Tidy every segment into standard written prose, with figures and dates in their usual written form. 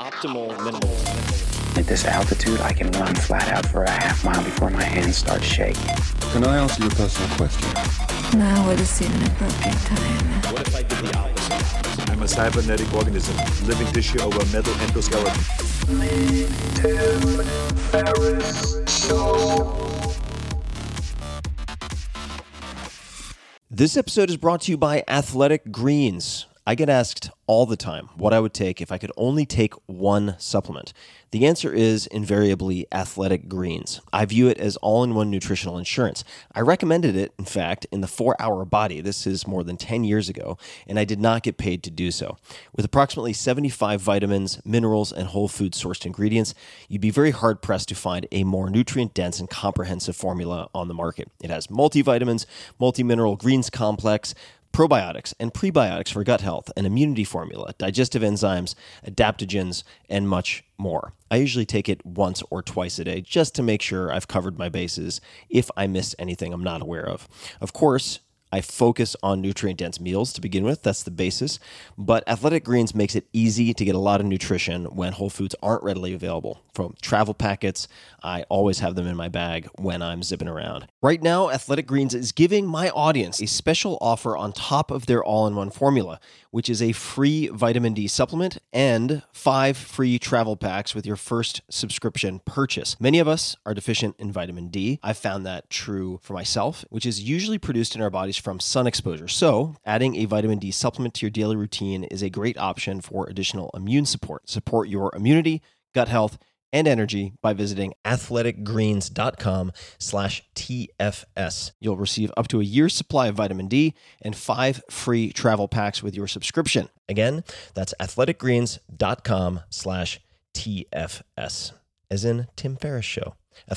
Optimal minerals. At this altitude, I can run flat out for a half mile before my hands start shaking. Can I answer your personal question? Now would seem an appropriate time. What if I did the opposite? I'm a cybernetic organism, living tissue over a metal endoskeleton. Tim Ferriss Show. This episode is brought to you by Athletic Greens. I get asked all the time what I would take if I could only take one supplement. The answer is invariably Athletic Greens. I view it as all-in-one nutritional insurance. I recommended it, in fact, in the 4-Hour Body. This is more than 10 years ago, and I did not get paid to do so. With approximately 75 vitamins, minerals, and whole food-sourced ingredients, you'd be very hard-pressed to find a more nutrient-dense and comprehensive formula on the market. It has multivitamins, multi-mineral greens complex, probiotics and prebiotics for gut health, an immunity formula, digestive enzymes, adaptogens, and much more. I usually take it once or twice a day just to make sure I've covered my bases if I missed anything I'm not aware of. Of course, I focus on nutrient-dense meals to begin with. That's the basis. But Athletic Greens makes it easy to get a lot of nutrition when whole foods aren't readily available. From travel packets, I always have them in my bag when I'm zipping around. Right now, Athletic Greens is giving my audience a special offer on top of their all-in-one formula, which is a free vitamin D supplement and 5 free travel packs with your first subscription purchase. Many of us are deficient in vitamin D. I've found that true for myself, which is usually produced in our bodies from sun exposure. So, adding a vitamin D supplement to your daily routine is a great option for additional immune support. Support your immunity, gut health, and energy by visiting athleticgreens.com/TFS. You'll receive up to a year's supply of vitamin D and 5 free travel packs with your subscription. Again, that's athleticgreens.com/TFS, as in Tim Ferriss Show.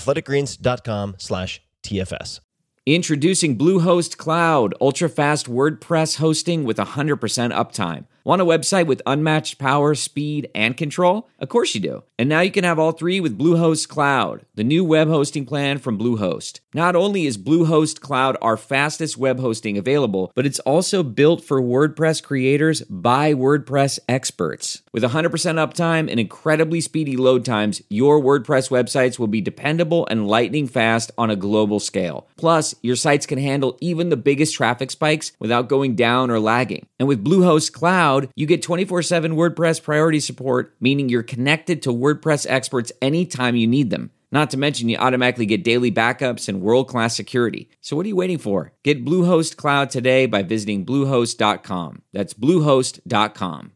athleticgreens.com/TFS. Introducing Bluehost Cloud, ultra-fast WordPress hosting with 100% uptime. Want a website with unmatched power, speed, and control? Of course you do. And now you can have all three with Bluehost Cloud, the new web hosting plan from Bluehost. Not only is Bluehost Cloud our fastest web hosting available, but it's also built for WordPress creators by WordPress experts. With 100% uptime and incredibly speedy load times, your WordPress websites will be dependable and lightning fast on a global scale. Plus, your sites can handle even the biggest traffic spikes without going down or lagging. And with Bluehost Cloud, you get 24/7 WordPress priority support, meaning you're connected to WordPress experts anytime you need them. Not to mention, you automatically get daily backups and world-class security. So what are you waiting for? Get Bluehost Cloud today by visiting Bluehost.com. That's Bluehost.com.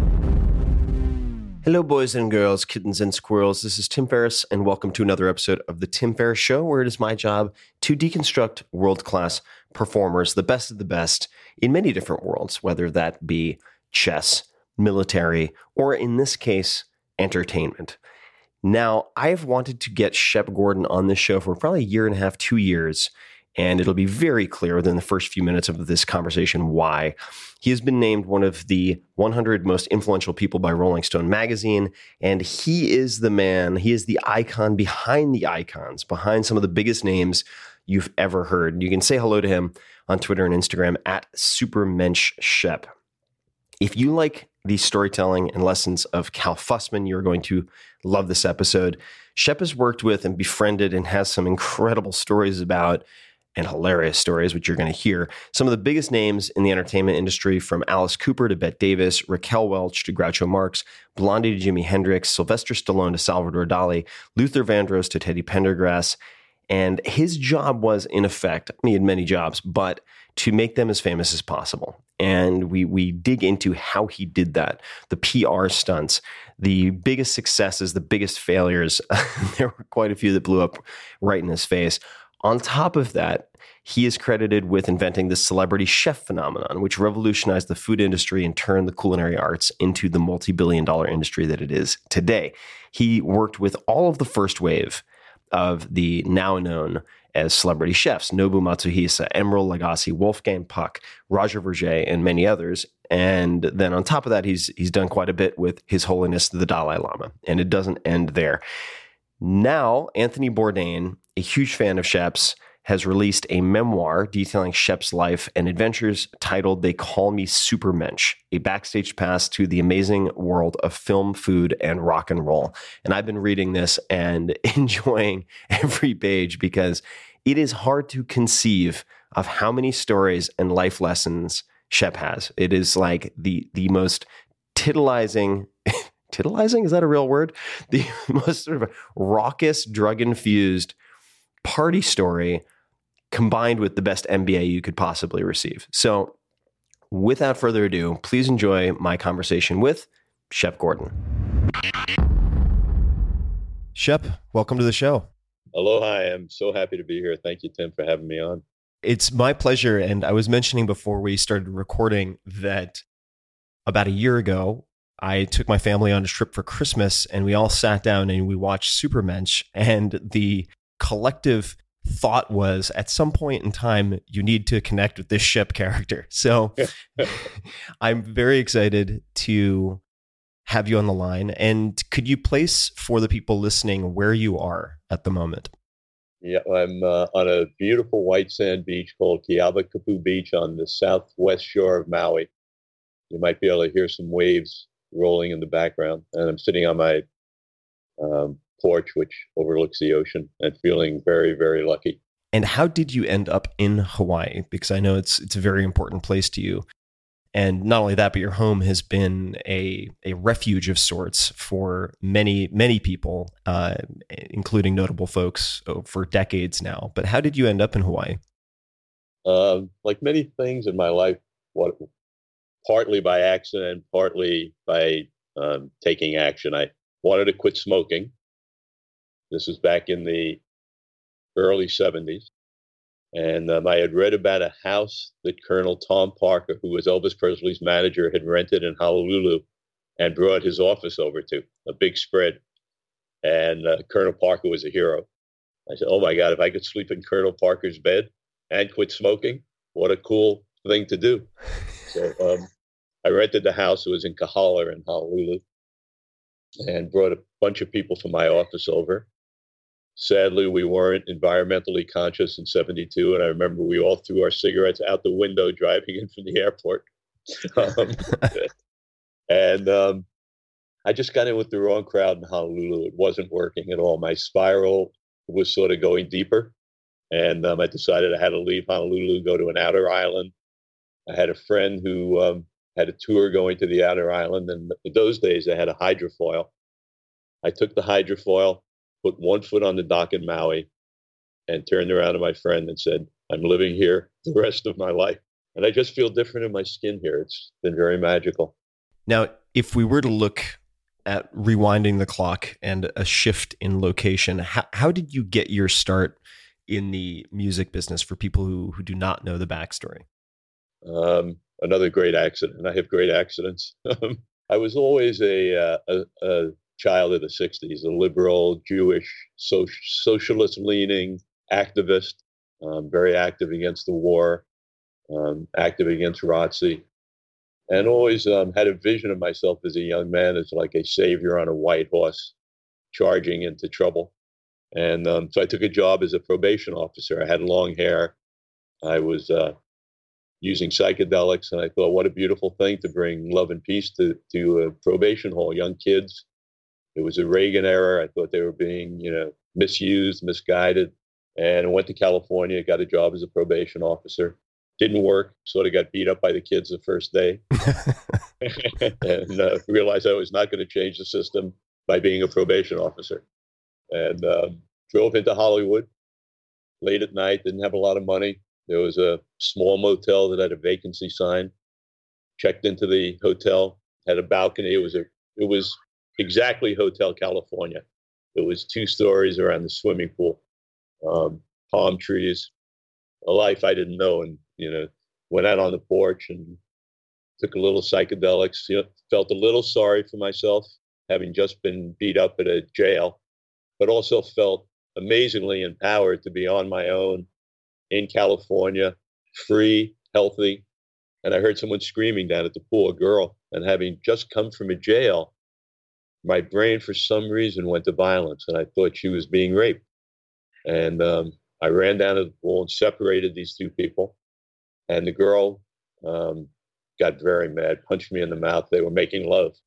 Hello, boys and girls, kittens and squirrels. This is Tim Ferriss, and welcome to another episode of The Tim Ferriss Show, where it is my job to deconstruct world-class performers, the best of the best, in many different worlds, whether that be chess, military, or in this case, entertainment. Now, I've wanted to get Shep Gordon on this show for probably a year and a half, 2 years, and it'll be very clear within the first few minutes of this conversation why. He has been named one of the 100 most influential people by Rolling Stone magazine, and he is the man, he is the icon behind the icons, behind some of the biggest names you've ever heard. You can say hello to him on Twitter and Instagram at SupermenschShep. If you like the storytelling and lessons of Cal Fussman, you're going to love this episode. Shep has worked with and befriended and has some incredible stories about, and hilarious stories, which you're going to hear, some of the biggest names in the entertainment industry, from Alice Cooper to Bette Davis, Raquel Welch to Groucho Marx, Blondie to Jimi Hendrix, Sylvester Stallone to Salvador Dali, Luther Vandross to Teddy Pendergrass. And his job was, in effect, he had many jobs, but to make them as famous as possible. And we dig into how he did that, the PR stunts, the biggest successes, the biggest failures. There were quite a few that blew up right in his face. On top of that, he is credited with inventing the celebrity chef phenomenon, which revolutionized the food industry and turned the culinary arts into the multi-billion-dollar industry that it is today. He worked with all of the first wave of the now known as celebrity chefs, Nobu Matsuhisa, Emeril Lagasse, Wolfgang Puck, Roger Verger, and many others. And then on top of that, he's done quite a bit with His Holiness the Dalai Lama. And it doesn't end there. Now, Anthony Bourdain, a huge fan of Shep's, has released a memoir detailing Shep's life and adventures titled They Call Me Supermensch, a backstage pass to the amazing world of film, food, and rock and roll. And I've been reading this and enjoying every page because it is hard to conceive of how many stories and life lessons Shep has. It is like the most titillizing, titillizing? Is that a real word? The most sort of raucous, drug-infused party story combined with the best MBA you could possibly receive. So without further ado, please enjoy my conversation with Shep Gordon. Shep, welcome to the show. Aloha. I am so happy to be here. Thank you, Tim, for having me on. It's my pleasure. And I was mentioning before we started recording that about a year ago, I took my family on a trip for Christmas and we all sat down and we watched Supermensch. And the collective thought was at some point in time, you need to connect with this Shep character. So I'm very excited to have you on the line. And could you place for the people listening where you are at the moment? Yeah, I'm on a beautiful white sand beach called Kealakapu Beach on the southwest shore of Maui. You might be able to hear some waves rolling in the background. And I'm sitting on my porch, which overlooks the ocean, and feeling very, very lucky. And how did you end up in Hawaii? Because I know it's a very important place to you. And not only that, but your home has been a refuge of sorts for many, many people, including notable folks for decades now. But how did you end up in Hawaii? Like many things in my life, partly by accident, partly by taking action. I wanted to quit smoking. This was back in the early 70s. And I had read about a house that Colonel Tom Parker, who was Elvis Presley's manager, had rented in Honolulu and brought his office over to, a big spread. And Colonel Parker was a hero. I said, oh my God, if I could sleep in Colonel Parker's bed and quit smoking, what a cool thing to do. So I rented the house. It was in Kahala in Honolulu and brought a bunch of people from my office over. Sadly, we weren't environmentally conscious in 72. And I remember we all threw our cigarettes out the window driving in from the airport. I just got in with the wrong crowd in Honolulu. It wasn't working at all. My spiral was sort of going deeper. And I decided I had to leave Honolulu, go to an outer island. I had a friend who had a tour going to the outer island. And in those days, they had a hydrofoil. I took the hydrofoil, put one foot on the dock in Maui, and turned around to my friend and said, I'm living here the rest of my life. And I just feel different in my skin here. It's been very magical. Now, if we were to look at rewinding the clock and a shift in location, how did you get your start in the music business for people who do not know the backstory? Another great accident. I have great accidents. I was always a child of the 60s, a liberal, Jewish, socialist-leaning activist, very active against the war, active against ROTC, and always had a vision of myself as a young man as like a savior on a white horse charging into trouble. And so I took a job as a probation officer. I had long hair. I was using psychedelics, and I thought, what a beautiful thing to bring love and peace to a probation hall, young kids. It was a Reagan era. I thought they were being, misused, misguided. And I went to California, got a job as a probation officer. Didn't work, sort of got beat up by the kids the first day. And realized I was not going to change the system by being a probation officer. And drove into Hollywood late at night, didn't have a lot of money. There was a small motel that had a vacancy sign. Checked into the hotel, had a balcony. It was exactly Hotel California. It was 2 stories around the swimming pool, palm trees, a life I didn't know. And, went out on the porch and took a little psychedelics, felt a little sorry for myself, having just been beat up at a jail, but also felt amazingly empowered to be on my own in California, free, healthy. And I heard someone screaming down at the pool, a girl, and having just come from a jail, my brain, for some reason, went to violence, and I thought she was being raped. And I ran down to the pool and separated these two people. And the girl got very mad, punched me in the mouth. They were making love.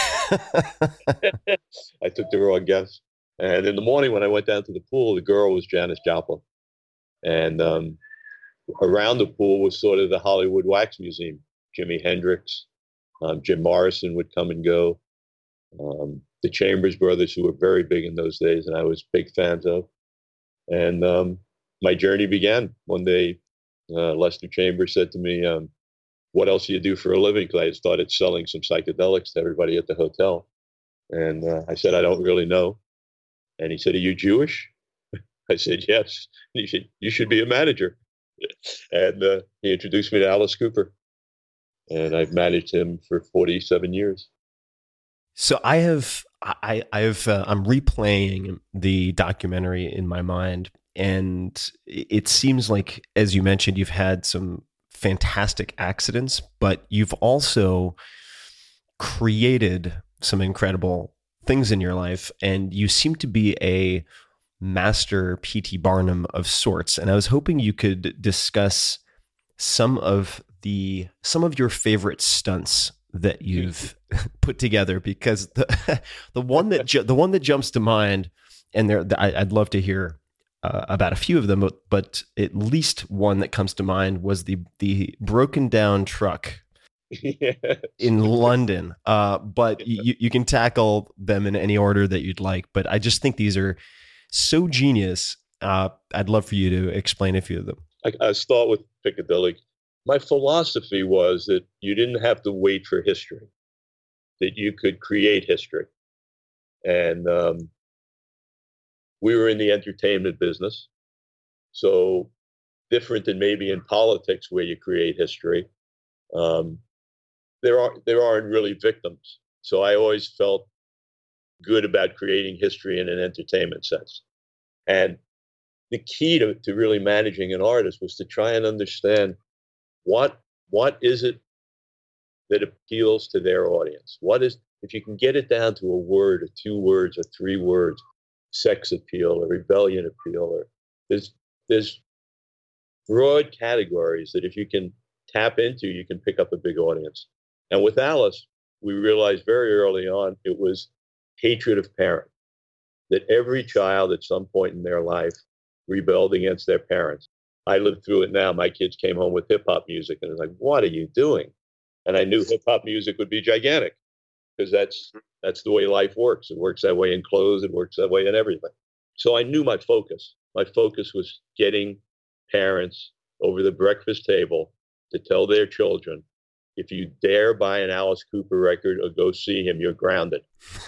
I took the wrong guess. And in the morning when I went down to the pool, the girl was Janis Joplin. And around the pool was sort of the Hollywood Wax Museum. Jimi Hendrix, Jim Morrison would come and go. The Chambers Brothers, who were very big in those days, and I was big fans of. And my journey began. One day, Lester Chambers said to me, what else do you do for a living? Because I had started selling some psychedelics to everybody at the hotel. And I said, I don't really know. And he said, are you Jewish? I said, yes. And he said, you should be a manager. And he introduced me to Alice Cooper. And I've managed him for 47 years. So I'm replaying the documentary in my mind, and it seems like, as you mentioned, you've had some fantastic accidents, but you've also created some incredible things in your life, and you seem to be a master P.T. Barnum of sorts. And I was hoping you could discuss some of your favorite stunts that you've put together, because the one that jumps to mind, and I'd love to hear about a few of them, but at least one that comes to mind was the broken down truck in London. But you can tackle them in any order that you'd like. But I just think these are so genius. I'd love for you to explain a few of them. I start with Piccadilly. My philosophy was that you didn't have to wait for history, that you could create history. And we were in the entertainment business. So different than maybe in politics where you create history, there aren't really victims. So I always felt good about creating history in an entertainment sense. And the key to really managing an artist was to try and understand what is it that appeals to their audience? What is, if you can get it down to a word or 2 words or 3 words, sex appeal or rebellion appeal, or there's broad categories that if you can tap into, you can pick up a big audience. And with Alice, we realized very early on it was hatred of parent, that every child at some point in their life rebelled against their parents. I lived through it now. My kids came home with hip hop music and it was like, what are you doing? And I knew hip hop music would be gigantic because that's the way life works. It works that way in clothes. It works that way in everything. So I knew my focus. My focus was getting parents over the breakfast table to tell their children, if you dare buy an Alice Cooper record or go see him, you're grounded.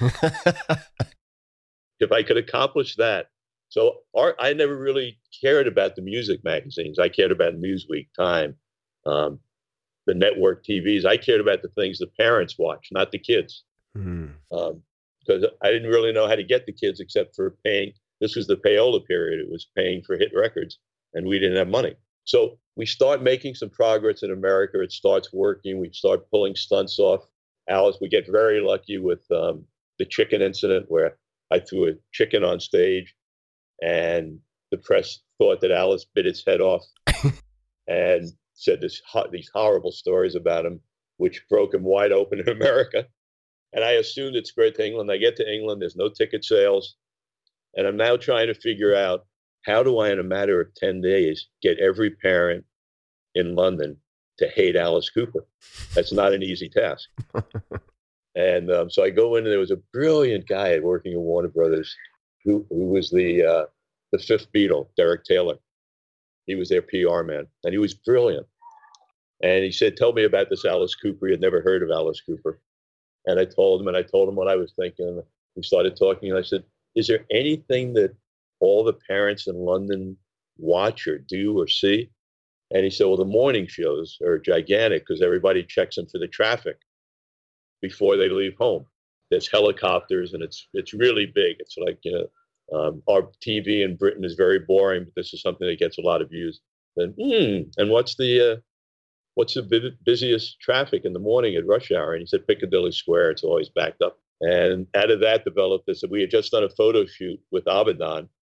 If I could accomplish that. So I never really cared about the music magazines. I cared about Newsweek, Time, the network TVs. I cared about the things the parents watch, not the kids. Because I didn't really know how to get the kids except for paying. This was the payola period. It was paying for hit records, and we didn't have money. So we start making some progress in America. It starts working. We start pulling stunts off Alice. We get very lucky with the chicken incident where I threw a chicken on stage. And the press thought that Alice bit its head off and said these horrible stories about him, which broke him wide open in America. And I assumed it's spread to England. I get to England, there's no ticket sales. And I'm now trying to figure out, how do I, in a matter of 10 days, get every parent in London to hate Alice Cooper? That's not an easy task. And so I go in, and there was a brilliant guy working at Warner Brothers who was the fifth Beatle, Derek Taylor. He was their PR man, and he was brilliant. And he said, tell me about this Alice Cooper. He had never heard of Alice Cooper. And I told him what I was thinking. We started talking, and I said, is there anything that all the parents in London watch or do or see? And he said, well, the morning shows are gigantic because everybody checks them for the traffic before they leave home. There's helicopters, and it's really big. It's like, our TV in Britain is very boring, but this is something that gets a lot of views. And what's the busiest traffic in the morning at rush hour? And he said Piccadilly Square. It's always backed up. And out of that developed this. We had just done a photo shoot with Abaddon,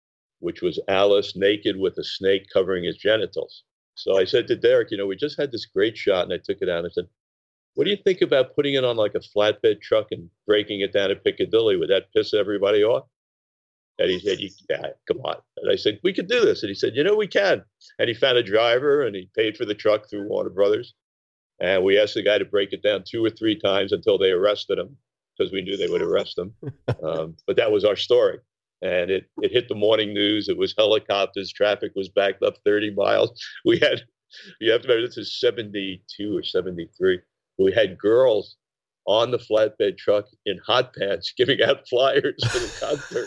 which was Alice naked with a snake covering his genitals. So I said to Derek, we just had this great shot, and I took it out and I said, what do you think about putting it on like a flatbed truck and breaking it down at Piccadilly? Would that piss everybody off? And he said, yeah, come on. And I said, we could do this. And he said, we can. And he found a driver, and he paid for the truck through Warner Brothers. And we asked the guy to break it down 2 or 3 times until they arrested him, because we knew they would arrest him. But that was our story. And it hit the morning news. It was helicopters. Traffic was backed up 30 miles. You have to remember, this is 72 or 73. We had girls on the flatbed truck in hot pants giving out flyers for the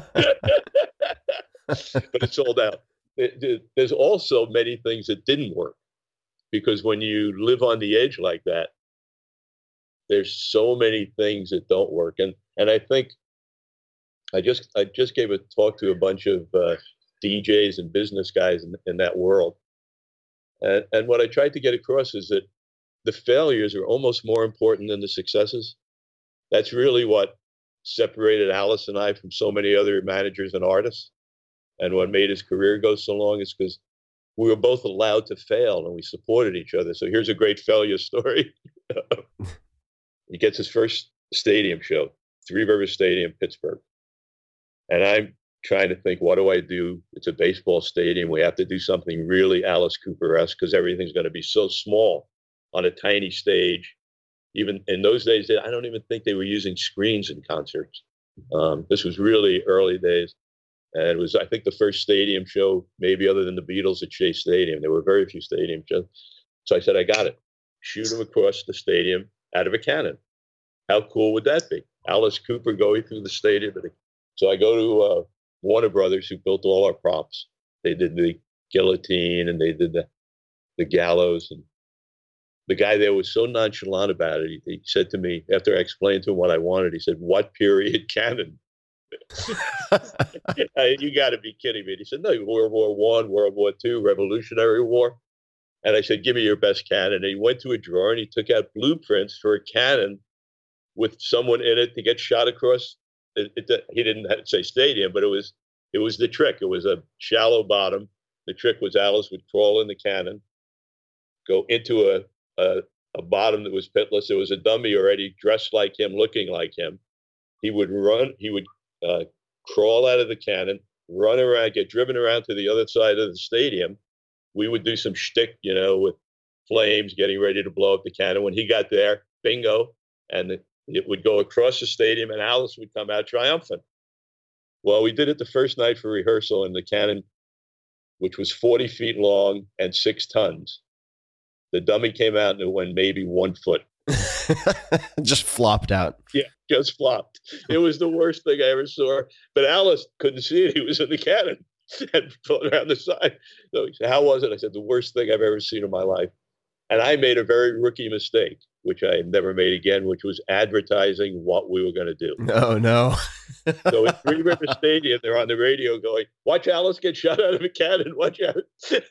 concert. But it sold out. There's also many things that didn't work, because when you live on the edge like that, there's so many things that don't work. And I think I just gave a talk to a bunch of DJs and business guys in that world. And what I tried to get across is that the failures are almost more important than the successes. That's really what separated Alice and I from so many other managers and artists. And what made his career go so long is because we were both allowed to fail, and we supported each other. So here's a great failure story. He gets his first stadium show, Three Rivers Stadium, Pittsburgh. And I'm trying to think, what do I do? It's a baseball stadium. We have to do something really Alice Cooper-esque, because everything's going to be so small on a tiny stage. Even in those days, I don't even think they were using screens in concerts. This was really early days. And it was, I think, the first stadium show, maybe other than the Beatles, at Shea Stadium. There were very few stadium shows. So I said, I got it. Shoot him across the stadium out of a cannon. How cool would that be? Alice Cooper going through the stadium. So I go to Warner Brothers, who built all our props. They did the guillotine, and they did the gallows. And the guy there was so nonchalant about it. He said to me, after I explained to him what I wanted, he said, "What period cannon?" You got to be kidding me. And he said, "No, World War I, World War II, Revolutionary War." And I said, "Give me your best cannon." And he went to a drawer and he took out blueprints for a cannon with someone in it to get shot across. He didn't have to say stadium, but it was the trick. It was a shallow bottom. The trick was Alice would crawl in the cannon, go into a bottom that was pitless. There was a dummy already dressed like him, looking like him. He would run. He would crawl out of the cannon, run around, get driven around to the other side of the stadium. We would do some shtick, with flames, getting ready to blow up the cannon. When he got there, bingo, and it would go across the stadium, and Alice would come out triumphant. Well, we did it the first night for rehearsal, and the cannon, which was 40 feet long and 6 tons, the dummy came out and it went maybe 1 foot. Just flopped out. Yeah, just flopped. It was the worst thing I ever saw. But Alice couldn't see it. He was in the cannon and floating around the side. So he said, "How was it?" I said, "The worst thing I've ever seen in my life." And I made a very rookie mistake, which I never made again, which was advertising what we were going to do. No. So at Three River Stadium, they're on the radio going, "Watch Alice get shot out of a cannon. Watch out."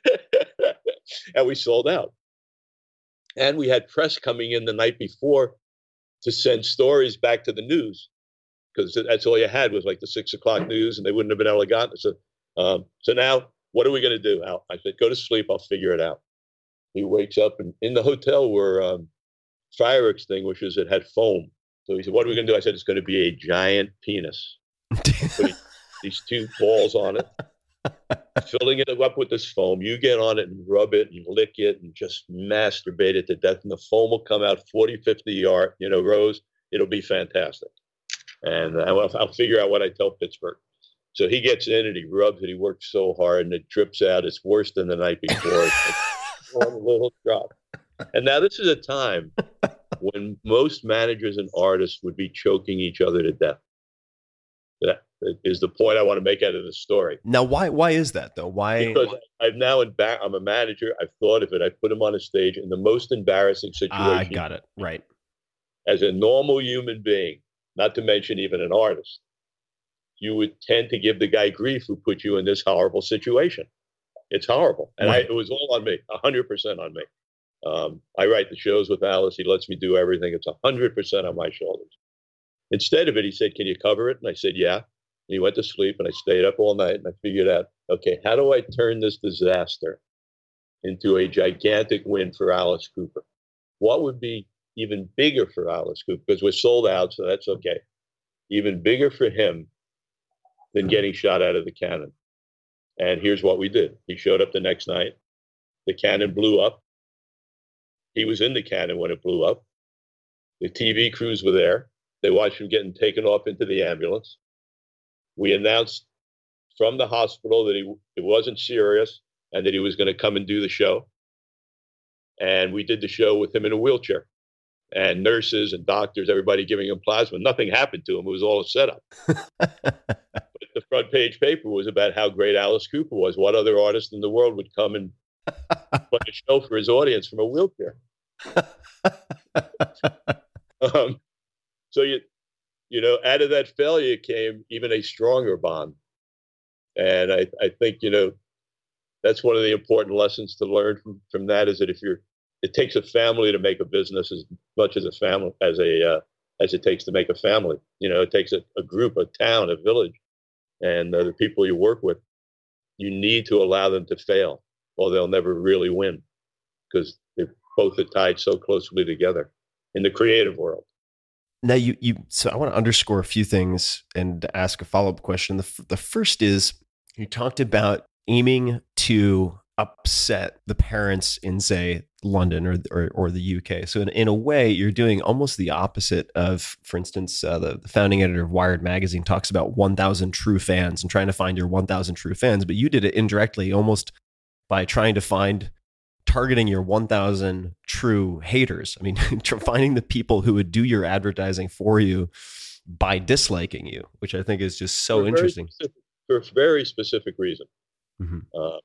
And we sold out. And we had press coming in the night before to send stories back to the news, because that's all you had was like the 6 o'clock news, and they wouldn't have been able to get it. So now, what are we going to do, Al? I said, "Go to sleep. I'll figure it out." He wakes up, and in the hotel were fire extinguishers that had foam. So he said, "What are we going to do?" I said, "It's going to be a giant penis. Put these 2 balls on it, filling it up with this foam. You get on it and rub it and lick it and just masturbate it to death. And the foam will come out 40, 50 rows. It'll be fantastic. And I'll figure out what I tell Pittsburgh." So he gets in and he rubs it. He works so hard and it drips out. It's worse than the night before. It's one little drop. And now this is a time when most managers and artists would be choking each other to death. That is the point I want to make out of the story. Now, why is that, though? Why? Because I'm a manager. I've thought of it. I put him on a stage in the most embarrassing situation. I got it. Right. As a normal human being, not to mention even an artist, you would tend to give the guy grief who put you in this horrible situation. It's horrible. And Right. It was all on me, 100% on me. I write the shows with Alice. He lets me do everything. It's 100% on my shoulders. Instead of it, he said, "Can you cover it?" And I said, "Yeah." And he went to sleep, and I stayed up all night, and I figured out, okay, how do I turn this disaster into a gigantic win for Alice Cooper? What would be even bigger for Alice Cooper? Because we're sold out, so that's okay. Even bigger for him than getting shot out of the cannon. And here's what we did. He showed up the next night. The cannon blew up. He was in the cannon when it blew up. The TV crews were there. They watched him getting taken off into the ambulance. We announced from the hospital that it wasn't serious and that he was going to come and do the show. And we did the show with him in a wheelchair. And nurses and doctors, everybody giving him plasma. Nothing happened to him. It was all a setup. But the front page paper was about how great Alice Cooper was. What other artist in the world would come and play a show for his audience from a wheelchair? So you know, out of that failure came even a stronger bond. And I think, you know, that's one of the important lessons to learn from that, is that it takes a family to make a business as much as as it takes to make a family. You know, it takes a group, a town, a village, and the people you work with. You need to allow them to fail, or they'll never really win, because they both are tied so closely together in the creative world. Now, so I want to underscore a few things and ask a follow-up question. The first is, you talked about aiming to upset the parents in, say, London or the UK. So in a way, you're doing almost the opposite of, for instance, the founding editor of Wired magazine talks about 1,000 true fans and trying to find your 1,000 true fans. But you did it indirectly, almost by trying to targeting your 1,000 true haters. I mean, finding the people who would do your advertising for you by disliking you, which I think is just so interesting. For a very specific reason. Mm-hmm.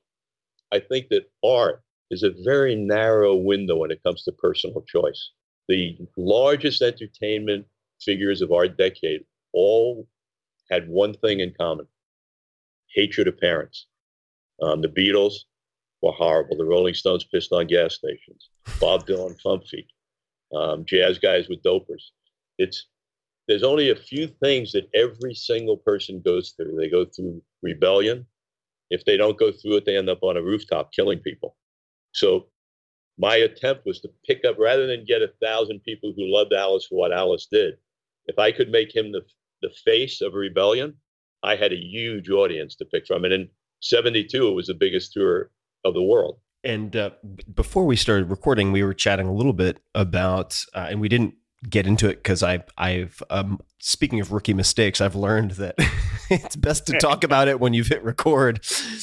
I think that art is a very narrow window when it comes to personal choice. The largest entertainment figures of our decade all had one thing in common: hatred of parents. The Beatles were horrible. The Rolling Stones pissed on gas stations. Bob Dylan, Fump Feet. Jazz guys with dopers. There's only a few things that every single person goes through. They go through rebellion. If they don't go through it, they end up on a rooftop killing people. So my attempt was to pick up, rather than get 1,000 people who loved Alice for what Alice did, if I could make him the face of rebellion, I had a huge audience to pick from. And in 1972, it was the biggest tour of the world. And before we started recording, we were chatting a little bit about, and we didn't get into it because I've speaking of rookie mistakes, I've learned that it's best to talk about it when you've hit record.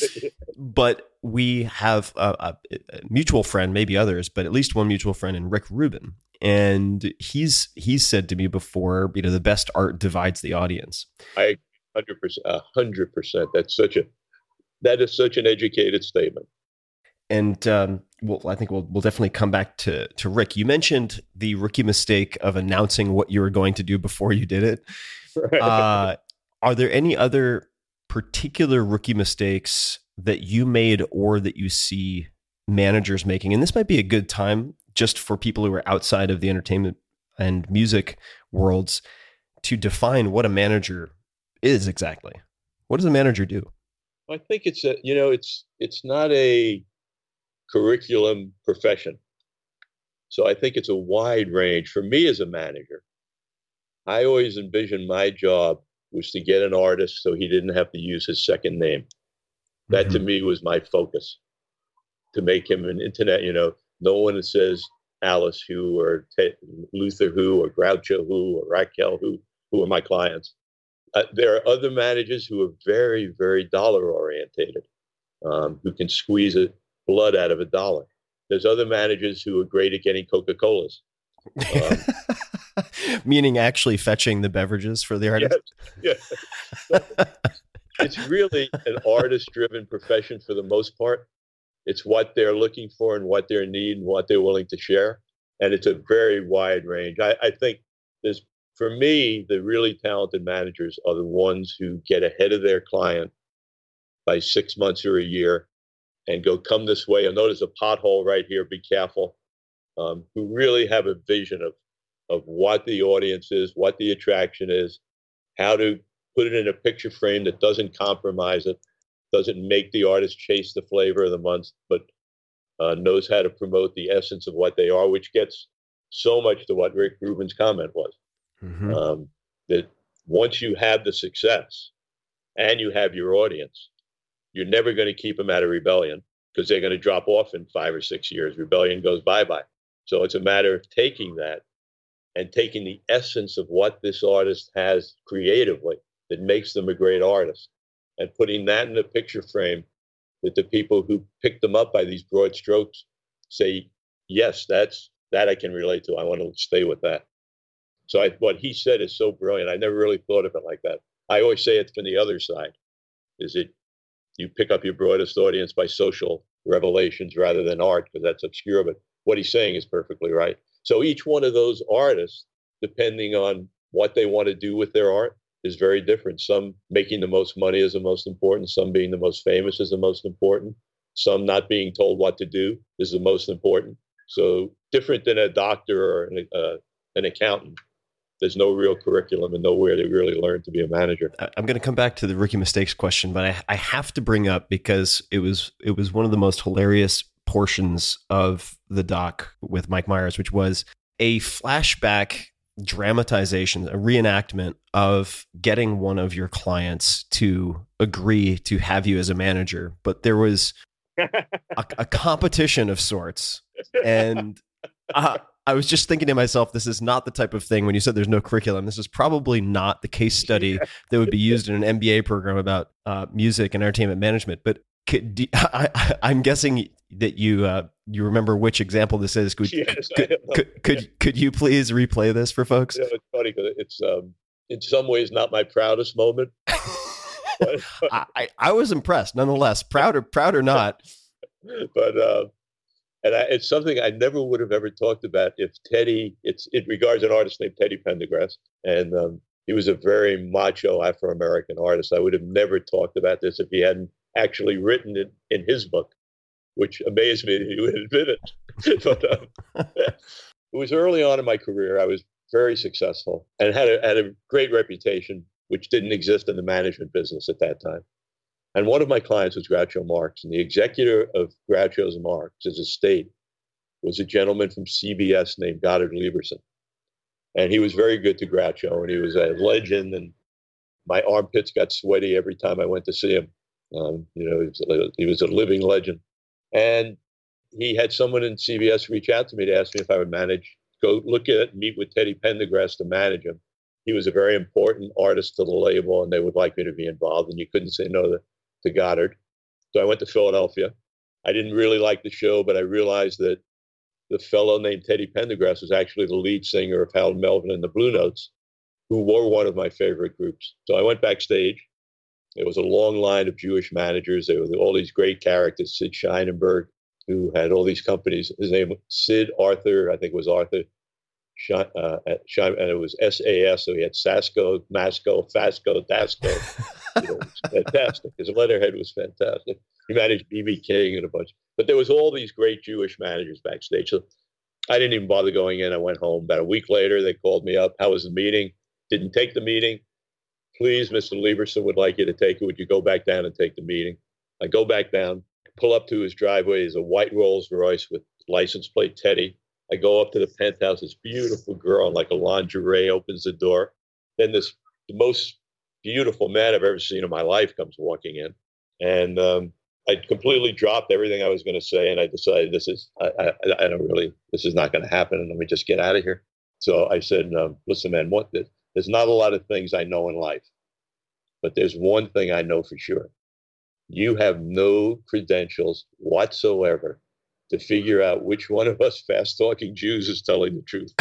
But we have a mutual friend, maybe others, but at least one mutual friend in Rick Rubin. And he's said to me before, you know, the best art divides the audience. 100%. That is such an educated statement. And I think we'll definitely come back to Rick. You mentioned the rookie mistake of announcing what you were going to do before you did it. Right. Are there any other particular rookie mistakes that you made or that you see managers making? And this might be a good time just for people who are outside of the entertainment and music worlds to define what a manager is exactly. What does a manager do? I think it's not a curriculum profession. So I think it's a wide range. For me as a manager, I always envisioned my job was to get an artist so he didn't have to use his second name. That to me was my focus, to make him an internet, no one that says Alice who or Luther who or Groucho who or Raquel who are my clients. There are other managers who are very, very dollar orientated, who can squeeze blood out of a dollar. There's other managers who are great at getting Coca-Colas. Meaning actually fetching the beverages for the artist? Yes. So it's really an artist-driven profession for the most part. It's what they're looking for and what their need and what they're willing to share. And it's a very wide range. I think for me, the really talented managers are the ones who get ahead of their client by 6 months or a year and go, come this way. I know there's a pothole right here. Be careful. Who really have a vision of what the audience is, what the attraction is, how to put it in a picture frame that doesn't compromise it, doesn't make the artist chase the flavor of the month, but knows how to promote the essence of what they are, which gets so much to what Rick Rubin's comment was. Mm-hmm. That once you have the success and you have your audience, you're never going to keep them out of rebellion because they're going to drop off in 5 or 6 years. Rebellion goes bye-bye. So it's a matter of taking that and taking the essence of what this artist has creatively that makes them a great artist and putting that in a picture frame that the people who pick them up by these broad strokes say, yes, that I can relate to. I want to stay with that. So what he said is so brilliant. I never really thought of it like that. I always say it from the other side, is it you pick up your broadest audience by social revelations rather than art, because that's obscure. But what he's saying is perfectly right. So each one of those artists, depending on what they want to do with their art, is very different. Some making the most money is the most important. Some being the most famous is the most important. Some not being told what to do is the most important. So different than a doctor or an accountant. There's no real curriculum and nowhere to really learn to be a manager. I'm going to come back to the rookie mistakes question, but I have to bring up, because it was one of the most hilarious portions of the doc with Mike Myers, which was a flashback dramatization, a reenactment of getting one of your clients to agree to have you as a manager. But there was a competition of sorts. And I was just thinking to myself, this is not the type of thing, when you said there's no curriculum, this is probably not the case study that would be used in an MBA program about music and entertainment management. But I'm guessing that you remember which example this is. Could you please replay this for folks? You know, it's funny because it's in some ways not my proudest moment. I was impressed, nonetheless. Proud or not. But it's something I never would have ever talked about if Teddy. It regards an artist named Teddy Pendergrass, and he was a very macho Afro-American artist. I would have never talked about this if he hadn't actually written it in his book, which amazed me that he would admit it. But it was early on in my career. I was very successful and had a great reputation, which didn't exist in the management business at that time. And one of my clients was Groucho Marx, and the executor of Groucho's Marx's estate was a gentleman from CBS named Goddard Lieberson. And he was very good to Groucho, and he was a legend, and my armpits got sweaty every time I went to see him. He was a living legend. And he had someone in CBS reach out to me to ask me if I would go look at, meet with Teddy Pendergrass to manage him. He was a very important artist to the label, and they would like me to be involved, and you couldn't say no to Goddard. So I went to Philadelphia. I didn't really like the show, but I realized that the fellow named Teddy Pendergrass was actually the lead singer of Harold Melvin and the Blue Notes, who were one of my favorite groups. So I went backstage. There was a long line of Jewish managers. There were all these great characters, Sid Scheinenberg, who had all these companies. His name was Sid Arthur, I think it was Arthur, and it was SAS. So he had Sasco, Masco, Fasco, Dasco. It was fantastic. His letterhead was fantastic. He managed B.B. King and a bunch. But there was all these great Jewish managers backstage. So I didn't even bother going in. I went home. About a week later, they called me up. How was the meeting? Didn't take the meeting. Please, Mr. Lieberson would like you to take it. Would you go back down and take the meeting? I go back down, pull up to his driveway. There's a white Rolls Royce with license plate Teddy. I go up to the penthouse. This beautiful girl in like a lingerie opens the door. Then the most beautiful man I've ever seen in my life comes walking in. And I completely dropped everything I was going to say. And I decided this is not going to happen. And let me just get out of here. So I said, listen, man, there's not a lot of things I know in life, but there's one thing I know for sure. You have no credentials whatsoever to figure out which one of us fast-talking Jews is telling the truth.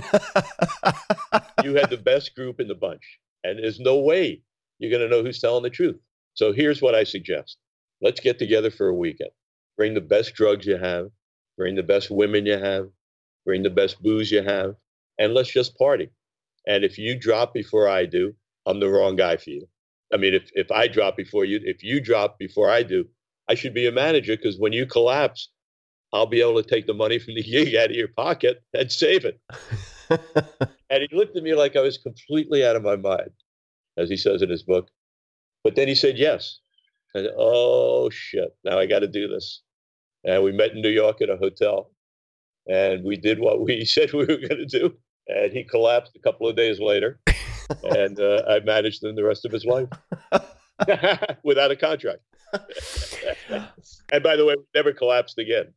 You had the best group in the bunch, and there's no way you're going to know who's telling the truth. So here's what I suggest. Let's get together for a weekend. Bring the best drugs you have, bring the best women you have, bring the best booze you have, and let's just party. And if you drop before I do, I'm the wrong guy for you. I mean, if I drop before you, if you drop before I do, I should be a manager, because when you collapse, I'll be able to take the money from the gig out of your pocket and save it. And he looked at me like I was completely out of my mind. as he says in his book. But then he said yes. I said, oh, shit, now I got to do this. And we met in New York at a hotel, and we did what we said we were going to do. And he collapsed a couple of days later, and I managed him the rest of his life without a contract. And by the way, we never collapsed again.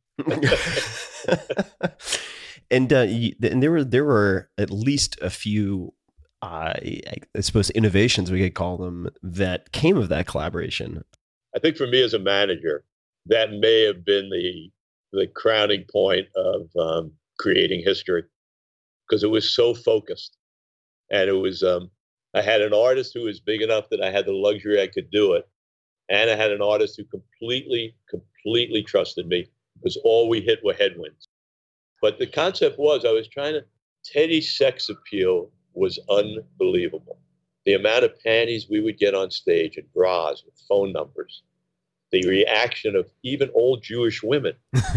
And there were at least a few, I suppose, innovations, we could call them, that came of that collaboration. I think for me as a manager, that may have been the crowning point of creating history, because it was so focused. And it was, I had an artist who was big enough that I had the luxury I could do it. And I had an artist who completely trusted me, because all we hit were headwinds. But the concept was, I was trying to, Teddy's sex appeal was unbelievable. The amount of panties we would get on stage and bras with phone numbers, the reaction of even old Jewish women.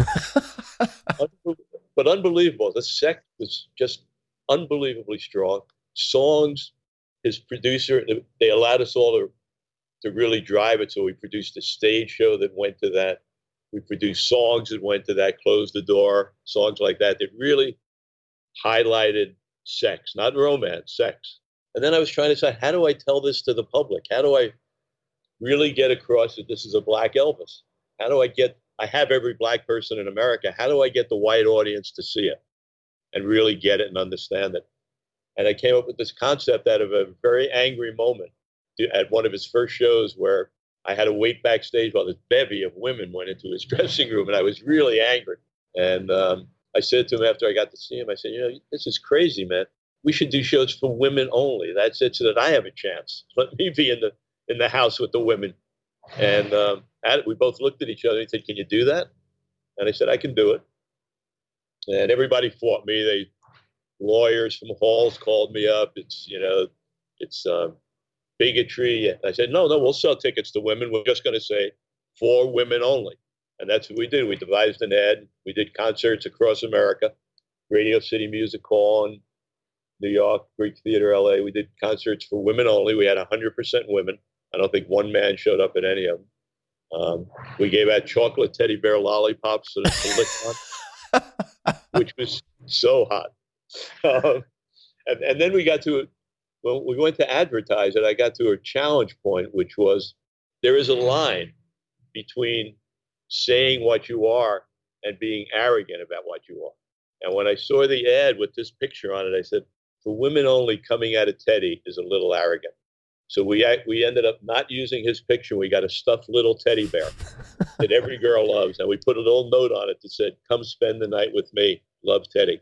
But unbelievable. The sex was just unbelievably strong. Songs, his producer, they allowed us all to really drive it. So we produced a stage show that went to that. We produced songs that went to that, Close the Door, songs like that really highlighted sex, not romance, sex. And then I was trying to say, how do I tell this to the public? How do I really get across that this is a Black Elvis? How do I have every Black person in America. How do I get the white audience to see it and really get it and understand it? And I came up with this concept out of a very angry moment at one of his first shows, where I had to wait backstage while this bevy of women went into his dressing room, and I was really angry. And I said to him after I got to see him, I said, this is crazy, man. We should do shows for women only. That's it, so that I have a chance. Let me be in the house with the women. And we both looked at each other and said, can you do that? And I said, I can do it. And everybody fought me. Lawyers from Halls called me up. It's bigotry. And I said, no, we'll sell tickets to women. We're just going to say for women only. And that's what we did. We devised an ad. We did concerts across America, Radio City Music Hall in New York, Greek Theater, LA. We did concerts for women only. We had 100% women. I don't think one man showed up at any of them. We gave out chocolate teddy bear lollipops to lick on, which was so hot. And then we got to, when we went to advertise it, I got to a challenge point, which was, there is a line between saying what you are and being arrogant about what you are. And when I saw the ad with this picture on it, I said, for women only, coming out of Teddy is a little arrogant. So we ended up not using his picture. We got a stuffed little teddy bear that every girl loves. And we put a little note on it that said, come spend the night with me. Love, Teddy.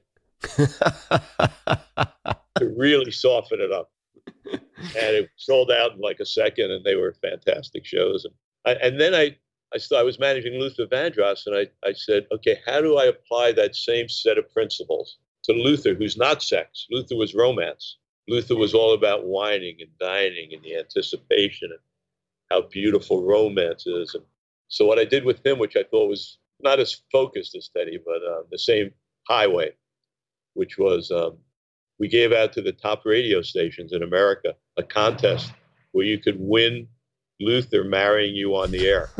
To really soften it up. And it sold out in like a second, and they were fantastic shows. And then I was managing Luther Vandross, and I said, okay, how do I apply that same set of principles to Luther, who's not sex? Luther was romance. Luther was all about wining and dining and the anticipation and how beautiful romance is. And so what I did with him, which I thought was not as focused as Teddy, but the same highway, which was we gave out to the top radio stations in America a contest where you could win Luther marrying you on the air.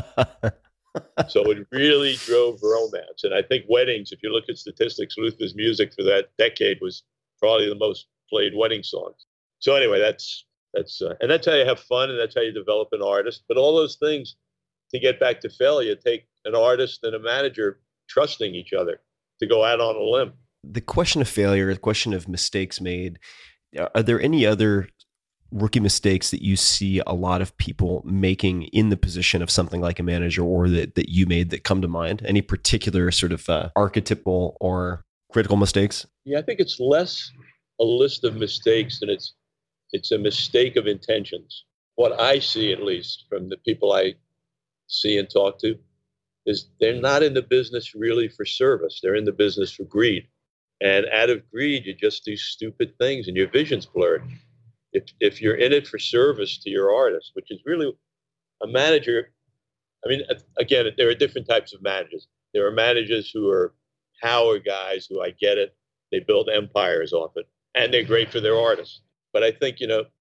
So it really drove romance. And I think weddings, if you look at statistics, Luther's music for that decade was probably the most played wedding songs. So anyway, that's and that's how you have fun, and that's how you develop an artist. But all those things, to get back to failure, take an artist and a manager trusting each other to go out on a limb. The question of failure, the question of mistakes made, are there any other rookie mistakes that you see a lot of people making in the position of something like a manager, or that you made, that come to mind? Any particular sort of archetypal or critical mistakes? Yeah, I think it's less a list of mistakes than it's a mistake of intentions. What I see, at least from the people I see and talk to, is they're not in the business really for service. They're in the business for greed. And out of greed, you just do stupid things and your vision's blurred. If you're in it for service to your artist, which is really a manager. I mean, again, there are different types of managers. There are managers who are power guys who, I get it, they build empires off it, and they're great for their artists. But I think,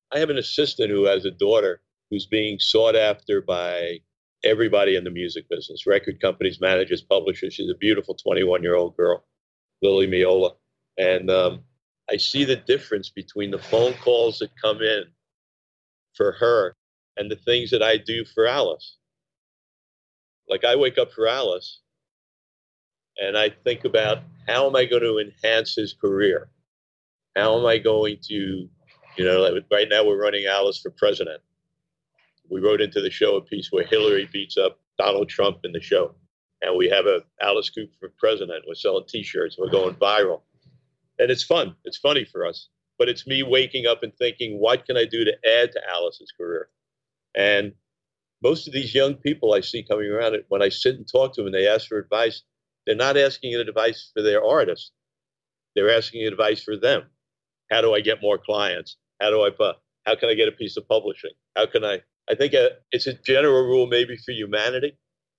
I have an assistant who has a daughter who's being sought after by everybody in the music business, record companies, managers, publishers. She's a beautiful 21-year-old girl, Lily Miola. And I see the difference between the phone calls that come in for her and the things that I do for Alice. Like I wake up for Alice and I think about, how am I going to enhance his career? How am I going to, like right now we're running Alice for president. We wrote into the show a piece where Hillary beats up Donald Trump in the show. And we have a Alice Cooper for president. We're selling T-shirts. We're going viral. And it's fun. It's funny for us. But it's me waking up and thinking, what can I do to add to Alice's career? And most of these young people I see coming around, when I sit and talk to them and they ask for advice, they're not asking advice for their artist. They're asking advice for them. How do I get more clients? How can I get a piece of publishing? I think it's a general rule maybe for humanity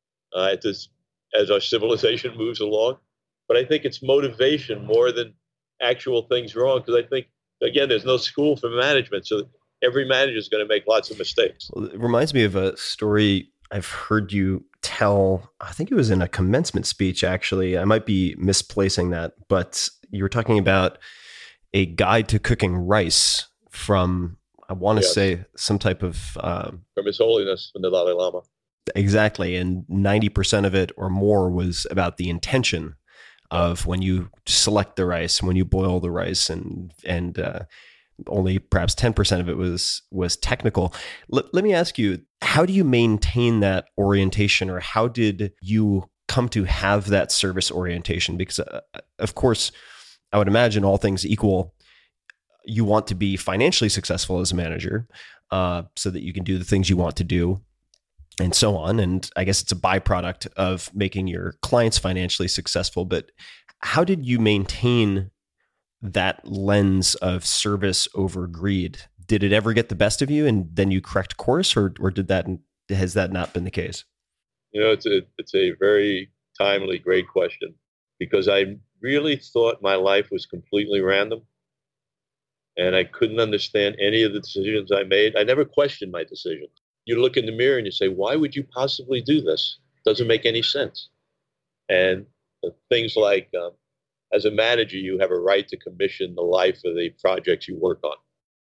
as our civilization moves along. But I think it's motivation more than actual things wrong. Because I think, again, there's no school for management. So every manager is going to make lots of mistakes. Well, it reminds me of a story I've heard you tell. I think it was in a commencement speech, actually. I might be misplacing that. But you were talking about a guide to cooking rice from, I want to say, some type of... from His Holiness, from the Dalai Lama. Exactly. And 90% of it or more was about the intention of when you select the rice, when you boil the rice, and only perhaps 10% of it was technical. Let me ask you, how do you maintain that orientation, or how did you come to have that service orientation? Because of course, I would imagine all things equal, you want to be financially successful as a manager so that you can do the things you want to do and so on. And I guess it's a byproduct of making your clients financially successful. But how did you maintain that lens of service over greed? Did it ever get the best of you and then you correct course, or has that not been the case? It's a very timely, great question, because I really thought my life was completely random and I couldn't understand any of the decisions I made. I never questioned my decisions. You look in the mirror and you say, why would you possibly do this? Doesn't make any sense. And things like, as a manager, you have a right to commission the life of the projects you work on.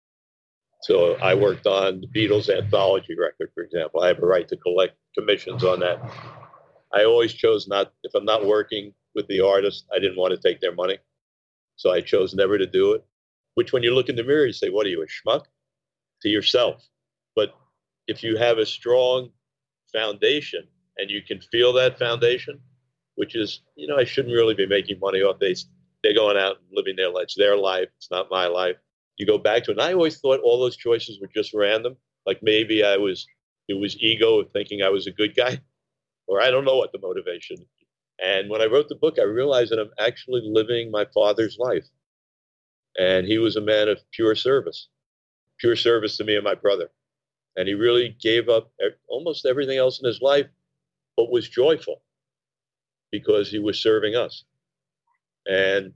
So I worked on the Beatles anthology record, for example. I have a right to collect commissions on that. I always chose not, if I'm not working with the artist, I didn't want to take their money. So I chose never to do it, which when you look in the mirror, you say, what are you, a schmuck? To yourself. But if you have a strong foundation and you can feel that foundation, which is, I shouldn't really be making money off these. They're going out and living their life. It's their life. It's not my life. You go back to it. And I always thought all those choices were just random. Like maybe it was ego of thinking I was a good guy, or I don't know what the motivation. And when I wrote the book, I realized that I'm actually living my father's life. And he was a man of pure service to me and my brother. And he really gave up almost everything else in his life, but was joyful because he was serving us. And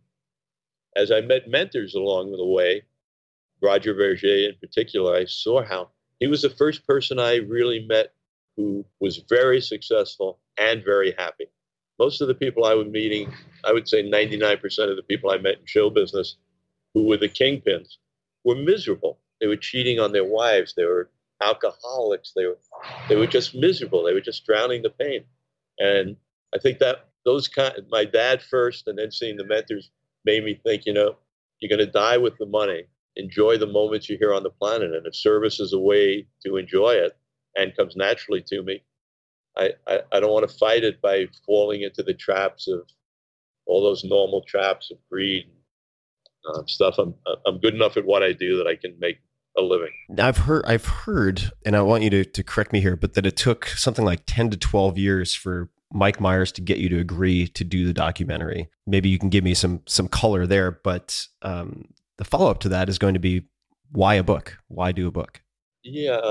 as I met mentors along the way, Roger Verger in particular, I saw how he was the first person I really met who was very successful and very happy. Most of the people I was meeting, I would say 99% of the people I met in show business who were the kingpins were miserable. They were cheating on their wives. They were alcoholics. They were just miserable. They were just drowning the pain. And I think that my dad first and then seeing the mentors made me think, you're going to die with the money. Enjoy the moments you're here on the planet. And if service is a way to enjoy it and comes naturally to me, I don't want to fight it by falling into the traps of all those normal traps of greed stuff. I'm good enough at what I do that I can make a living. I've heard, and I want you to correct me here, but that it took something like 10 to 12 years for Mike Myers to get you to agree to do the documentary. Maybe you can give me some color there, but the follow-up to that is going to be, why a book? Why do a book? Yeah,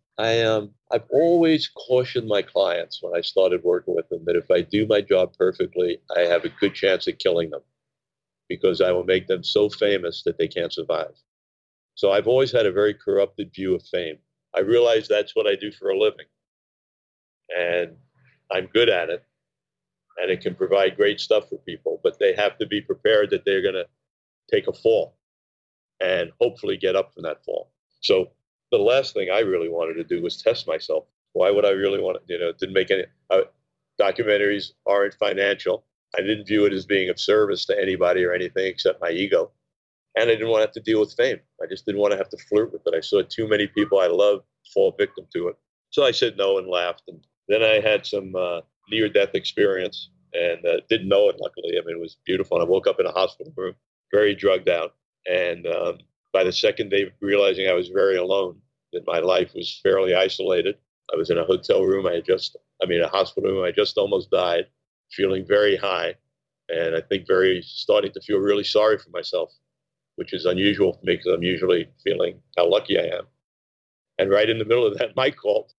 I've always cautioned my clients when I started working with them that if I do my job perfectly, I have a good chance of killing them because I will make them so famous that they can't survive. So I've always had a very corrupted view of fame. I realize that's what I do for a living. And I'm good at it. And it can provide great stuff for people, but they have to be prepared that they're going to take a fall and hopefully get up from that fall. So the last thing I really wanted to do was test myself. Why would I really want to, it didn't make any, documentaries aren't financial. I didn't view it as being of service to anybody or anything except my ego. And I didn't want to have to deal with fame. I just didn't want to have to flirt with it. I saw too many people I loved fall victim to it. So I said no and laughed. And then I had some near-death experience and didn't know it, luckily. I mean, it was beautiful. And I woke up in a hospital room, very drugged out. And by the second day, realizing I was very alone, that my life was fairly isolated. I was in a hotel room. A hospital room. I just almost died, feeling very high. And I think starting to feel really sorry for myself, which is unusual for me because I'm usually feeling how lucky I am. And right in the middle of that, Mike called.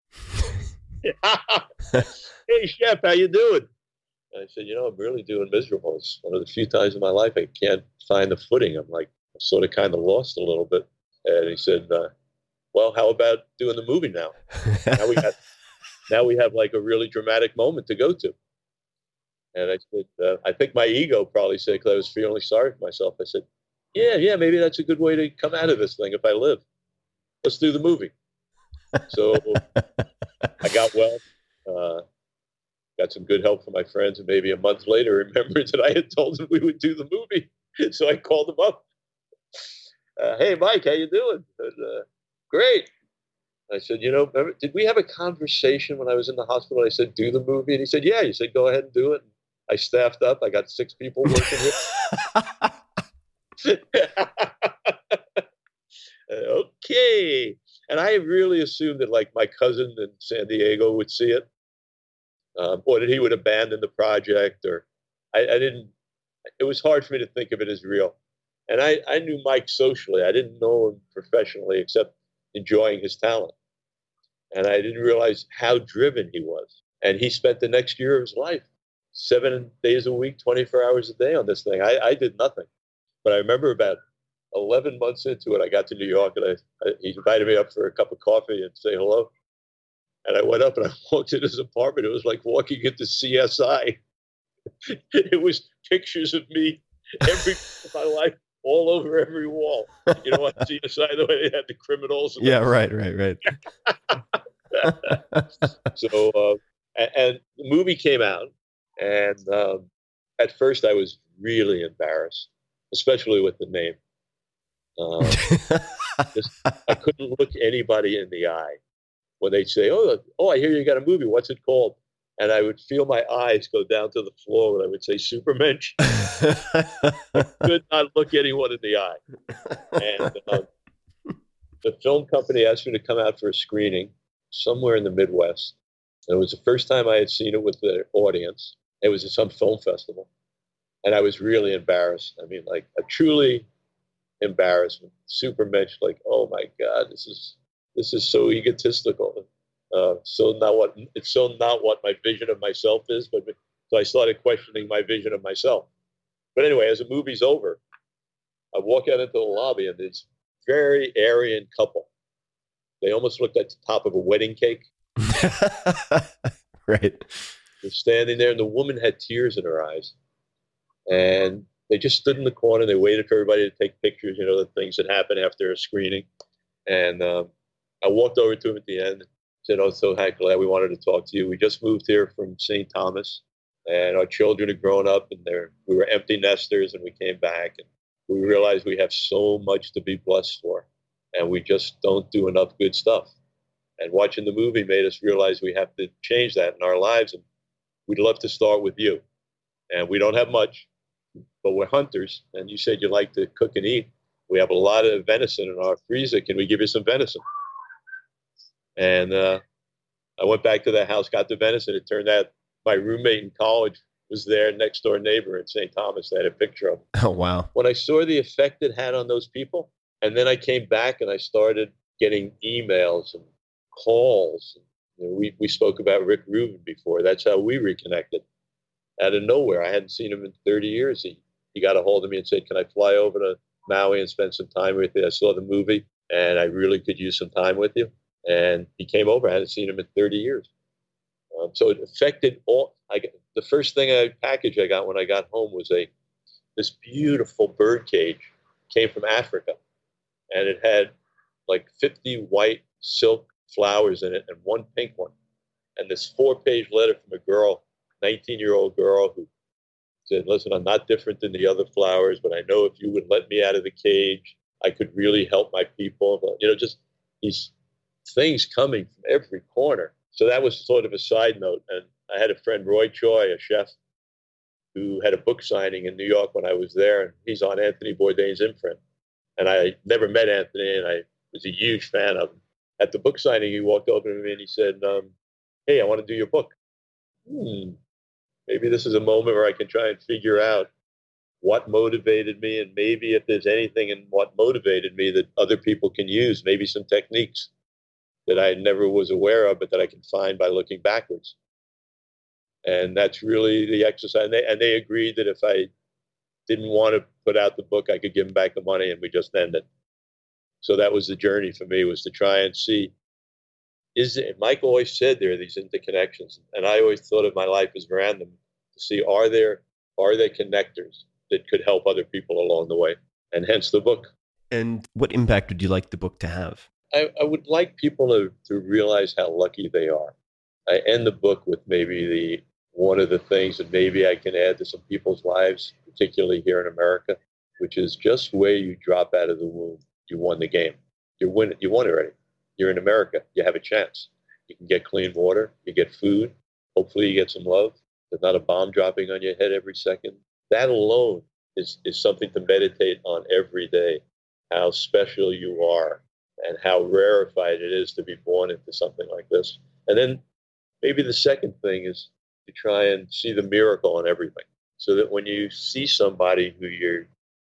Hey, Chef, how you doing? And I said, I'm really doing miserable. It's one of the few times in my life I can't find the footing. I'm sort of kind of lost a little bit. And he said, well, how about doing the movie now? Now we have like a really dramatic moment to go to. And I said, I think my ego probably said, because I was feeling sorry for myself. I said, yeah, maybe that's a good way to come out of this thing if I live. Let's do the movie. So I got well, got some good help from my friends, and maybe a month later remembered that I had told them we would do the movie. So I called them up. Hey, Mike, how you doing? And, great. I said, remember, did we have a conversation when I was in the hospital? I said, do the movie. And he said, yeah. He said, go ahead and do it. And I staffed up. I got 6 people working here. Okay. And I really assumed that like my cousin in San Diego would see it, or that he would abandon the project, or I didn't. It was hard for me to think of it as real. And I knew Mike socially. I didn't know him professionally except enjoying his talent. And I didn't realize how driven he was. And he spent the next year of his life, 7 days a week, 24 hours a day on this thing. I did nothing. But I remember about 11 months into it, I got to New York, and he invited me up for a cup of coffee and say hello. And I went up and I walked in his apartment. It was like walking into CSI. It was pictures of me every of my life all over every wall. On CSI, the way they had the criminals. Yeah, right. So, and the movie came out, and at first I was really embarrassed, especially with the name. I couldn't look anybody in the eye when they'd say, oh, I hear you got a movie. What's it called? And I would feel my eyes go down to the floor when I would say Supermensch. I could not look anyone in the eye. And the film company asked me to come out for a screening somewhere in the Midwest. And it was the first time I had seen it with the audience. It was at some film festival. And I was really embarrassed. I mean, like a truly embarrassment. Supermensch, like, oh my God, this is so egotistical. It's so not what my vision of myself is. But so I started questioning my vision of myself. But anyway, as the movie's over, I walk out into the lobby, and this very Aryan couple. They almost looked at the top of a wedding cake. Right. They're standing there, and the woman had tears in her eyes. And they just stood in the corner. They waited for everybody to take pictures, the things that happen after a screening. And I walked over to him at the end and said, oh, so glad we wanted to talk to you. We just moved here from St. Thomas, and our children had grown up, and we were empty nesters, and we came back. And we realized we have so much to be blessed for, and we just don't do enough good stuff. And watching the movie made us realize we have to change that in our lives, and we'd love to start with you. And we don't have much, but we're hunters, and you said you like to cook and eat. We have a lot of venison in our freezer. Can we give you some venison? And I went back to the house, got the venison. It turned out my roommate in college was their next door neighbor in St. Thomas. They had a picture of him. Oh, wow. When I saw the effect it had on those people, and then I came back and I started getting emails and calls. We spoke about Rick Rubin before. That's how we reconnected. Out of nowhere, I hadn't seen him in 30 years. He got a hold of me and said, can I fly over to Maui and spend some time with you. I saw the movie, and I really could use some time with you. And he came over. I hadn't seen him in 30 years. So it affected all. The first package I got when I got home was this beautiful bird cage. Came from Africa, and it had like 50 white silk flowers in it and one pink one. And this 4-page letter from a girl, 19-year-old girl, who said, "Listen, I'm not different than the other flowers, but I know if you would let me out of the cage, I could really help my people." But, just these things coming from every corner. So that was sort of a side note. And I had a friend, Roy Choi, a chef, who had a book signing in New York when I was there. And he's on Anthony Bourdain's imprint. And I never met Anthony, and I was a huge fan of him. At the book signing, he walked over to me and he said, "Hey, I want to do your book." Maybe this is a moment where I can try and figure out what motivated me, and maybe if there's anything in what motivated me that other people can use, maybe some techniques that I never was aware of, but that I can find by looking backwards. And that's really the exercise. And they agreed that if I didn't want to put out the book, I could give them back the money, and we just ended. So that was the journey for me, was to try and see, Mike always said there are these interconnections. And I always thought of my life as random, to see, are there connectors that could help other people along the way? And hence the book. And what impact would you like the book to have? I would like people to realize how lucky they are. I end the book with maybe one of the things that maybe I can add to some people's lives, particularly here in America, which is just where you drop out of the womb, you won the game. You won already. You're in America. You have a chance. You can get clean water. You get food. Hopefully you get some love. There's not a bomb dropping on your head every second. That alone is something to meditate on every day, how special you are and how rarefied it is to be born into something like this. And then maybe the second thing is to try and see the miracle in everything, so that when you see somebody who your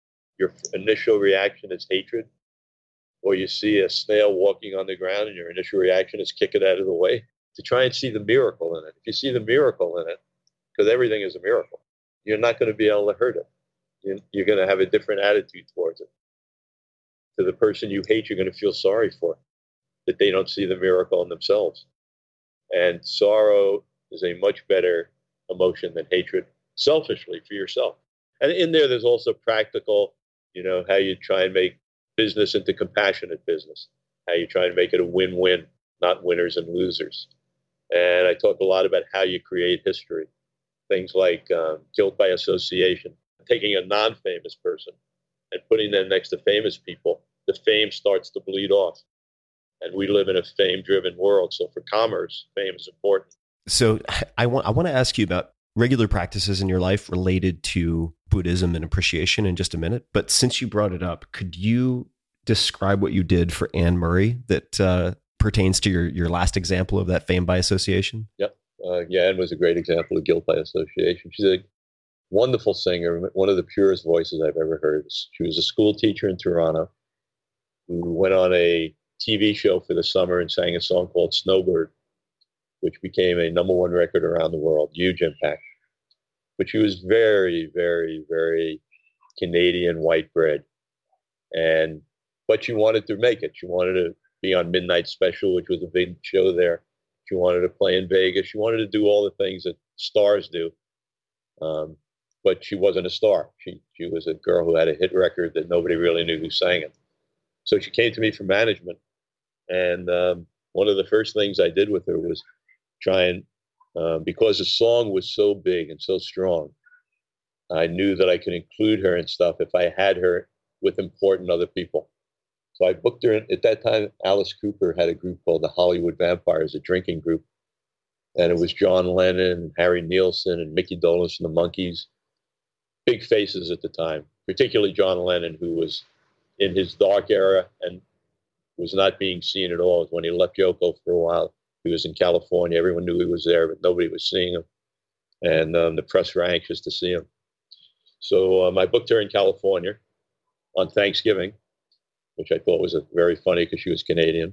initial reaction is hatred, or you see a snail walking on the ground and your initial reaction is kick it out of the way, to try and see the miracle in it. If you see the miracle in it, because everything is a miracle, you're not going to be able to hurt it. You're going to have a different attitude towards it. To the person you hate, you're going to feel sorry for, that they don't see the miracle in themselves. And sorrow is a much better emotion than hatred, selfishly for yourself. And in there's also practical, how you try and make business into compassionate business, how you try and make it a win-win, not winners and losers. And I talk a lot about how you create history, things like guilt by association, taking a non-famous person and putting them next to famous people. The fame starts to bleed off. And we live in a fame-driven world. So for commerce, fame is important. So I want to ask you about regular practices in your life related to Buddhism and appreciation in just a minute. But since you brought it up, could you describe what you did for Anne Murray that pertains to your last example of that fame by association? Yep. Anne was a great example of guilt by association. She's a wonderful singer, one of the purest voices I've ever heard. She was a school teacher in Toronto who went on a TV show for the summer and sang a song called Snowbird, which became a #1 record around the world, huge impact. But she was very, very, very Canadian white bread. But she wanted to make it. She wanted to be on Midnight Special, which was a big show there. She wanted to play in Vegas. She wanted to do all the things that stars do. But she wasn't a star. She was a girl who had a hit record that nobody really knew who sang it. So she came to me for management. And one of the first things I did with her was try and, because the song was so big and so strong, I knew that I could include her and stuff if I had her with important other people. So I booked her. At that time, Alice Cooper had a group called the Hollywood Vampires, a drinking group. And it was John Lennon, Harry Nilsson, and Mickey Dolenz and the Monkees. Big faces at the time, particularly John Lennon, who was in his dark era and was not being seen at all. When he left Yoko for a while, he was in California. Everyone knew he was there, but nobody was seeing him. And the press were anxious to see him. So I booked her in California on Thanksgiving, which I thought was very funny because she was Canadian.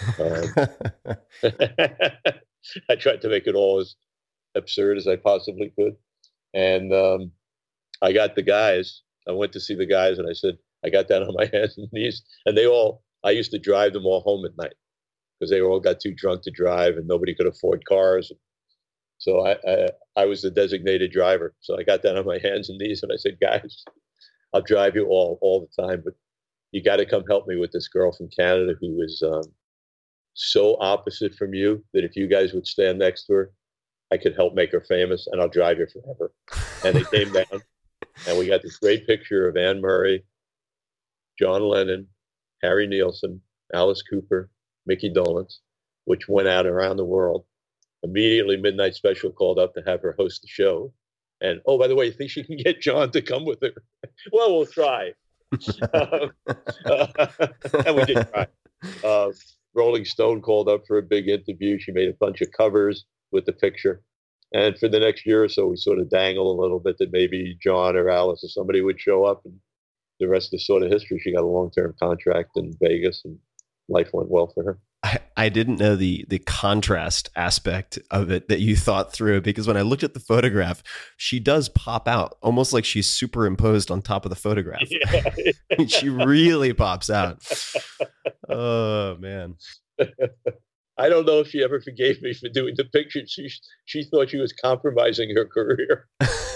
I tried to make it all as absurd as I possibly could. And I got the guys. I went to see the guys and I said, I got down on my hands and knees, and I used to drive them all home at night because they all got too drunk to drive and nobody could afford cars. So I was the designated driver. So I got down on my hands and knees and I said, guys, I'll drive you all the time, but you got to come help me with this girl from Canada who is so opposite from you that if you guys would stand next to her, I could help make her famous, and I'll drive you forever. And they came down, and we got this great picture of Anne Murray, John Lennon, Harry Nilsson, Alice Cooper, Mickey Dolenz, which went out around the world. Immediately, Midnight Special called up to have her host the show. And, oh, by the way, you think she can get John to come with her? Well, we'll try. And we did try. Rolling Stone called up for a big interview. She made a bunch of covers with the picture. And for the next year or so, we sort of dangled a little bit that maybe John or Alice or somebody would show up. And the rest is sort of history. She got a long-term contract in Vegas, and life went well for her. I didn't know the contrast aspect of it that you thought through, because when I looked at the photograph, she does pop out almost like she's superimposed on top of the photograph. Yeah. She really pops out. Oh, man. I don't know if she ever forgave me for doing the picture. She thought she was compromising her career.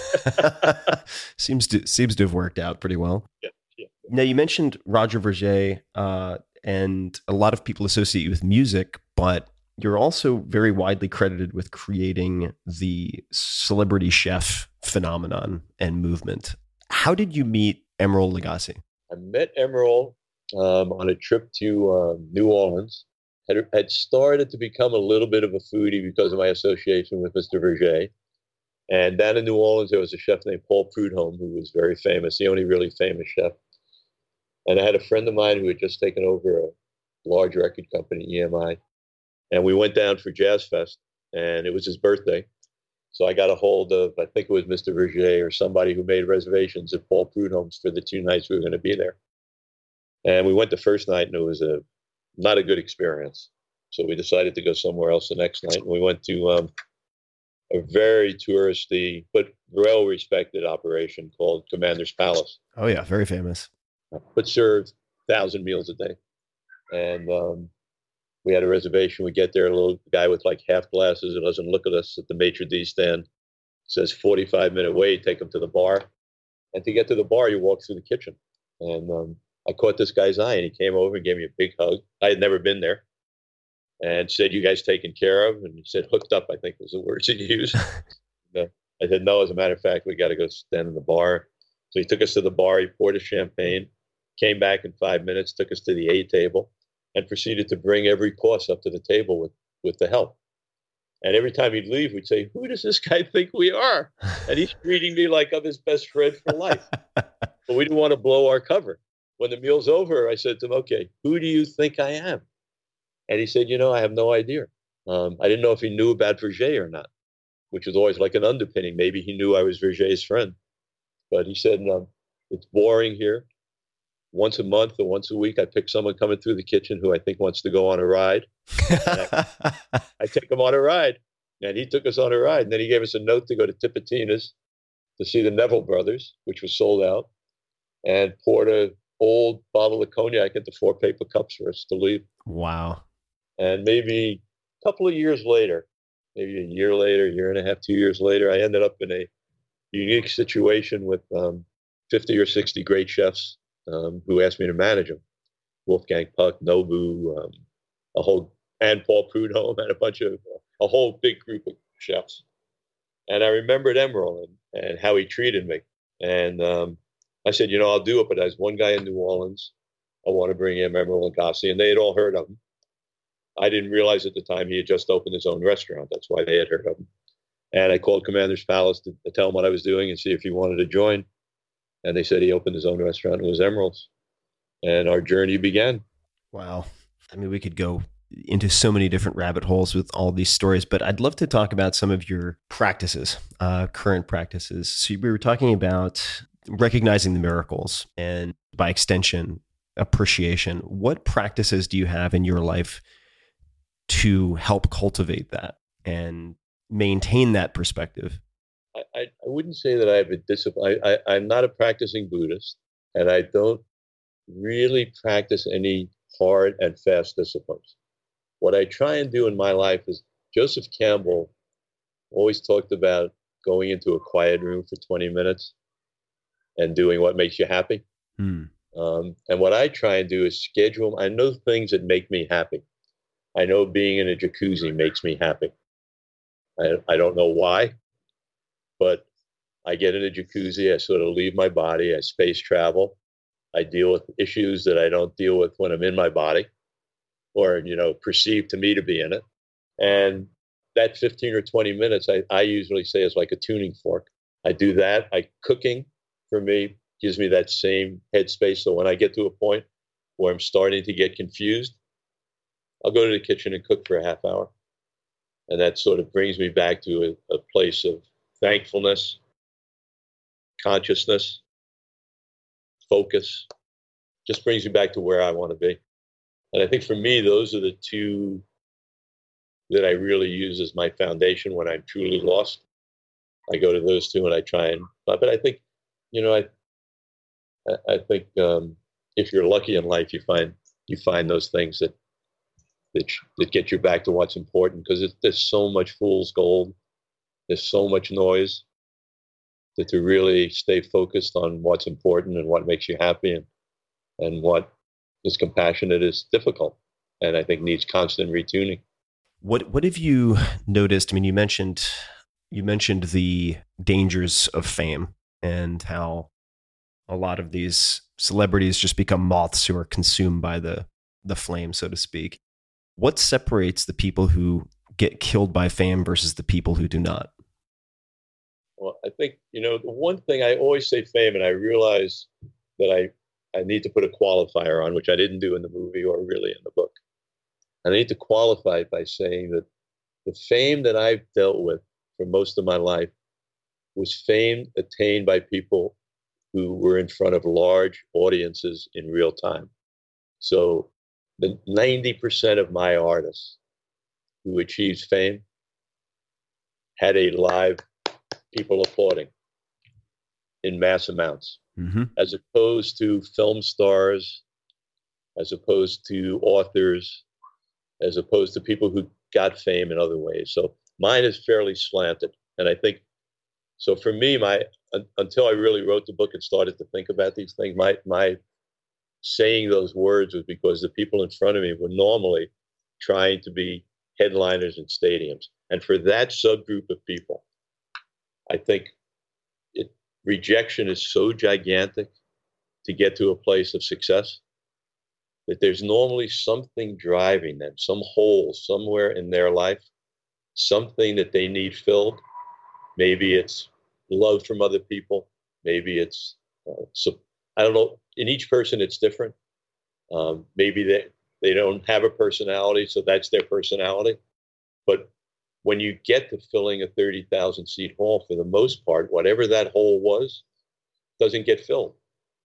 Seems to have worked out pretty well. Yeah. Now, you mentioned Roger Verger, and a lot of people associate you with music, but you're also very widely credited with creating the celebrity chef phenomenon and movement. How did you meet Emeril Lagasse? I met Emeril on a trip to New Orleans. Had started to become a little bit of a foodie because of my association with Mr. Verger. And down in New Orleans, there was a chef named Paul Prudhomme, who was very famous, the only really famous chef. And I had a friend of mine who had just taken over a large record company, EMI. And we went down for Jazz Fest, and it was his birthday. So I got a hold of, I think it was Mr. Verger or somebody who made reservations at Paul Prudhomme's for the 2 nights we were going to be there. And we went the first night, and it was not a good experience. So we decided to go somewhere else the next night. And we went to a very touristy, but well-respected operation called Commander's Palace. Oh, yeah. Very famous. But served 1,000 meals a day. And we had a reservation. We get there, a little guy with like half glasses who doesn't look at us at the maitre d' stand. Says 45-minute wait, take him to the bar. And to get to the bar, you walk through the kitchen. And I caught this guy's eye, and he came over and gave me a big hug. I had never been there. And said, you guys taken care of? And he said, hooked up, I think was the words he used. I said, no, as a matter of fact, we got to go stand in the bar. So he took us to the bar. He poured us champagne, came back in 5 minutes, took us to the A table, and proceeded to bring every course up to the table with the help. And every time he'd leave, we'd say, who does this guy think we are? And he's treating me like I'm his best friend for life. But we didn't want to blow our cover. When the meal's over, I said to him, okay, who do you think I am? And he said, I have no idea. I didn't know if he knew about Verger or not, which was always like an underpinning. Maybe he knew I was Verger's friend. But he said, it's boring here. Once a month or once a week, I pick someone coming through the kitchen who I think wants to go on a ride. I take him on a ride. And he took us on a ride. And then he gave us a note to go to Tipitina's to see the Neville Brothers, which was sold out, and poured an old bottle of cognac into 4 paper cups for us to leave. Wow. And maybe a couple of years later, maybe a year later, year and a half, 2 years later, I ended up in a unique situation with 50 or 60 great chefs who asked me to manage them. Wolfgang Puck, Nobu, and Paul Prudhomme, and a whole big group of chefs. And I remembered Emeril and how he treated me. And I said, I'll do it, but there's one guy in New Orleans. I want to bring him, Emeril Lagasse. And they had all heard of him. I didn't realize at the time he had just opened his own restaurant. That's why they had heard of him. And I called Commander's Palace to tell him what I was doing and see if he wanted to join. And they said he opened his own restaurant. It was Emeril's. And our journey began. Wow. I mean, we could go into so many different rabbit holes with all these stories, but I'd love to talk about some of your practices, current practices. So we were talking about recognizing the miracles and, by extension, appreciation. What practices do you have in your life to help cultivate that and maintain that perspective? I wouldn't say that I have a discipline. I'm not a practicing Buddhist, and I don't really practice any hard and fast disciplines. What I try and do in my life is Joseph Campbell always talked about going into a quiet room for 20 minutes and doing what makes you happy. And what I try and do is schedule. I know things that make me happy. I know being in a jacuzzi makes me happy. I don't know why, but I get in a jacuzzi, I sort of leave my body, I space travel, I deal with issues that I don't deal with when I'm in my body or, perceived to me to be in it. And that 15 or 20 minutes, I usually say is like a tuning fork. I do that. Cooking for me gives me that same headspace. So when I get to a point where I'm starting to get confused, I'll go to the kitchen and cook for a half hour. And that sort of brings me back to a place of thankfulness, consciousness, focus. Just brings me back to where I want to be. And I think for me, those are the two that I really use as my foundation when I'm truly lost. I go to those two and I try and, but I think, I think if you're lucky in life, you find those things that get you back to what's important, because there's so much fool's gold. There's so much noise that to really stay focused on what's important and what makes you happy and what is compassionate is difficult. And I think needs constant retuning. What have you noticed? I mean, you mentioned the dangers of fame and how a lot of these celebrities just become moths who are consumed by the flame, so to speak. What separates the people who get killed by fame versus the people who do not? Well, I think, the one thing I always say fame, and I realize that I need to put a qualifier on, which I didn't do in the movie or really in the book. I need to qualify it by saying that the fame that I've dealt with for most of my life was fame attained by people who were in front of large audiences in real time. So the 90% of my artists who achieved fame had a live people applauding in mass amounts, as opposed to film stars, as opposed to authors, as opposed to people who got fame in other ways. So mine is fairly slanted. And I think, so for me, until I really wrote the book and started to think about these things, my saying those words was because the people in front of me were normally trying to be headliners in stadiums. And for that subgroup of people, I think rejection is so gigantic to get to a place of success that there's normally something driving them, some hole somewhere in their life, something that they need filled. Maybe it's love from other people. Maybe it's, I don't know, in each person it's different. Maybe they don't have a personality, so that's their personality. But when you get to filling a 30,000 seat hall, for the most part, whatever that hole was, doesn't get filled.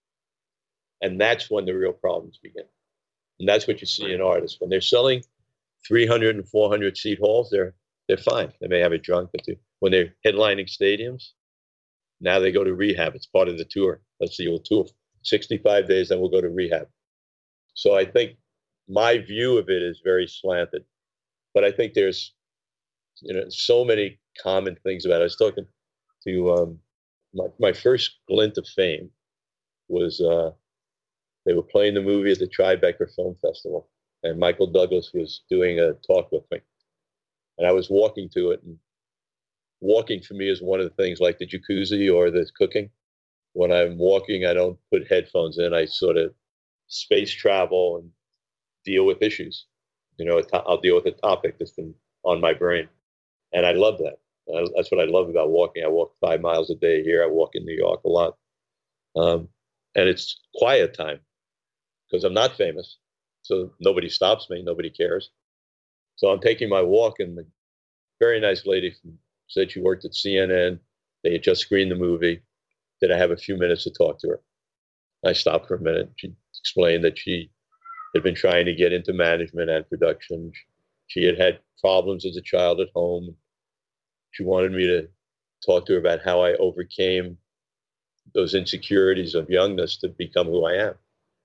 And that's when the real problems begin. And that's what you see in artists. When they're selling 300 and 400 seat halls, they're fine. They may have a drunk, but when they're headlining stadiums, now they go to rehab. It's part of the tour. That's the old tour. 65 days, then we'll go to rehab. So I think my view of it is very slanted. But I think there's, so many common things about it. I was talking to my first glint of fame was they were playing the movie at the Tribeca Film Festival, and Michael Douglas was doing a talk with me. And I was walking to it, and walking for me is one of the things like the jacuzzi or the cooking. When I'm walking, I don't put headphones in. I sort of space travel and deal with issues. I'll deal with a topic that's been on my brain. And I love that. That's what I love about walking. I walk 5 miles a day here. I walk in New York a lot. And it's quiet time because I'm not famous. So nobody stops me. Nobody cares. So I'm taking my walk, and the very nice lady said she worked at CNN. They had just screened the movie. Did I have a few minutes to talk to her? I stopped for a minute. She explained that she had been trying to get into management and production. She had had problems as a child at home. She wanted me to talk to her about how I overcame those insecurities of youngness to become who I am.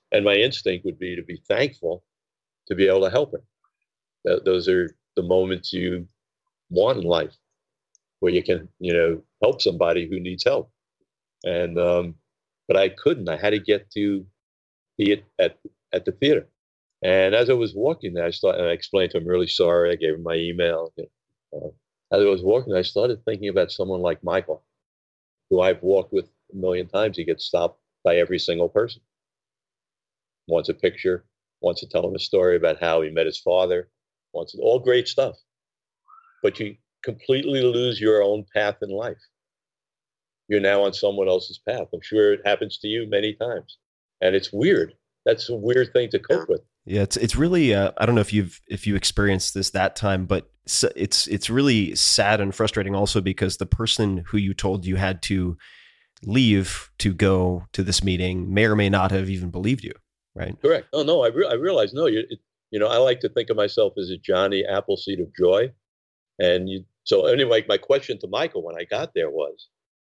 And my instinct would be to be thankful to be able to help her. Those are the moments you want in life, where you can, help somebody who needs help. And but I couldn't. I had to get to be at the theater. And as I was walking there, I explained to him, really sorry. I gave him my email. As I was walking, I started thinking about someone like Michael, who I've walked with a million times. He gets stopped by every single person. Wants a picture, wants to tell him a story about how he met his father, all great stuff. But you completely lose your own path in life. You're now on someone else's path. I'm sure it happens to you many times. And it's weird. That's a weird thing to cope with. Yeah, it's really I don't know if you experienced this that time, but it's really sad and frustrating also because the person who you told you had to leave to go to this meeting may or may not have even believed you, right? Correct. Oh no, I realize no. I like to think of myself as a Johnny Appleseed of joy, so anyway, my question to Michael when I got there was,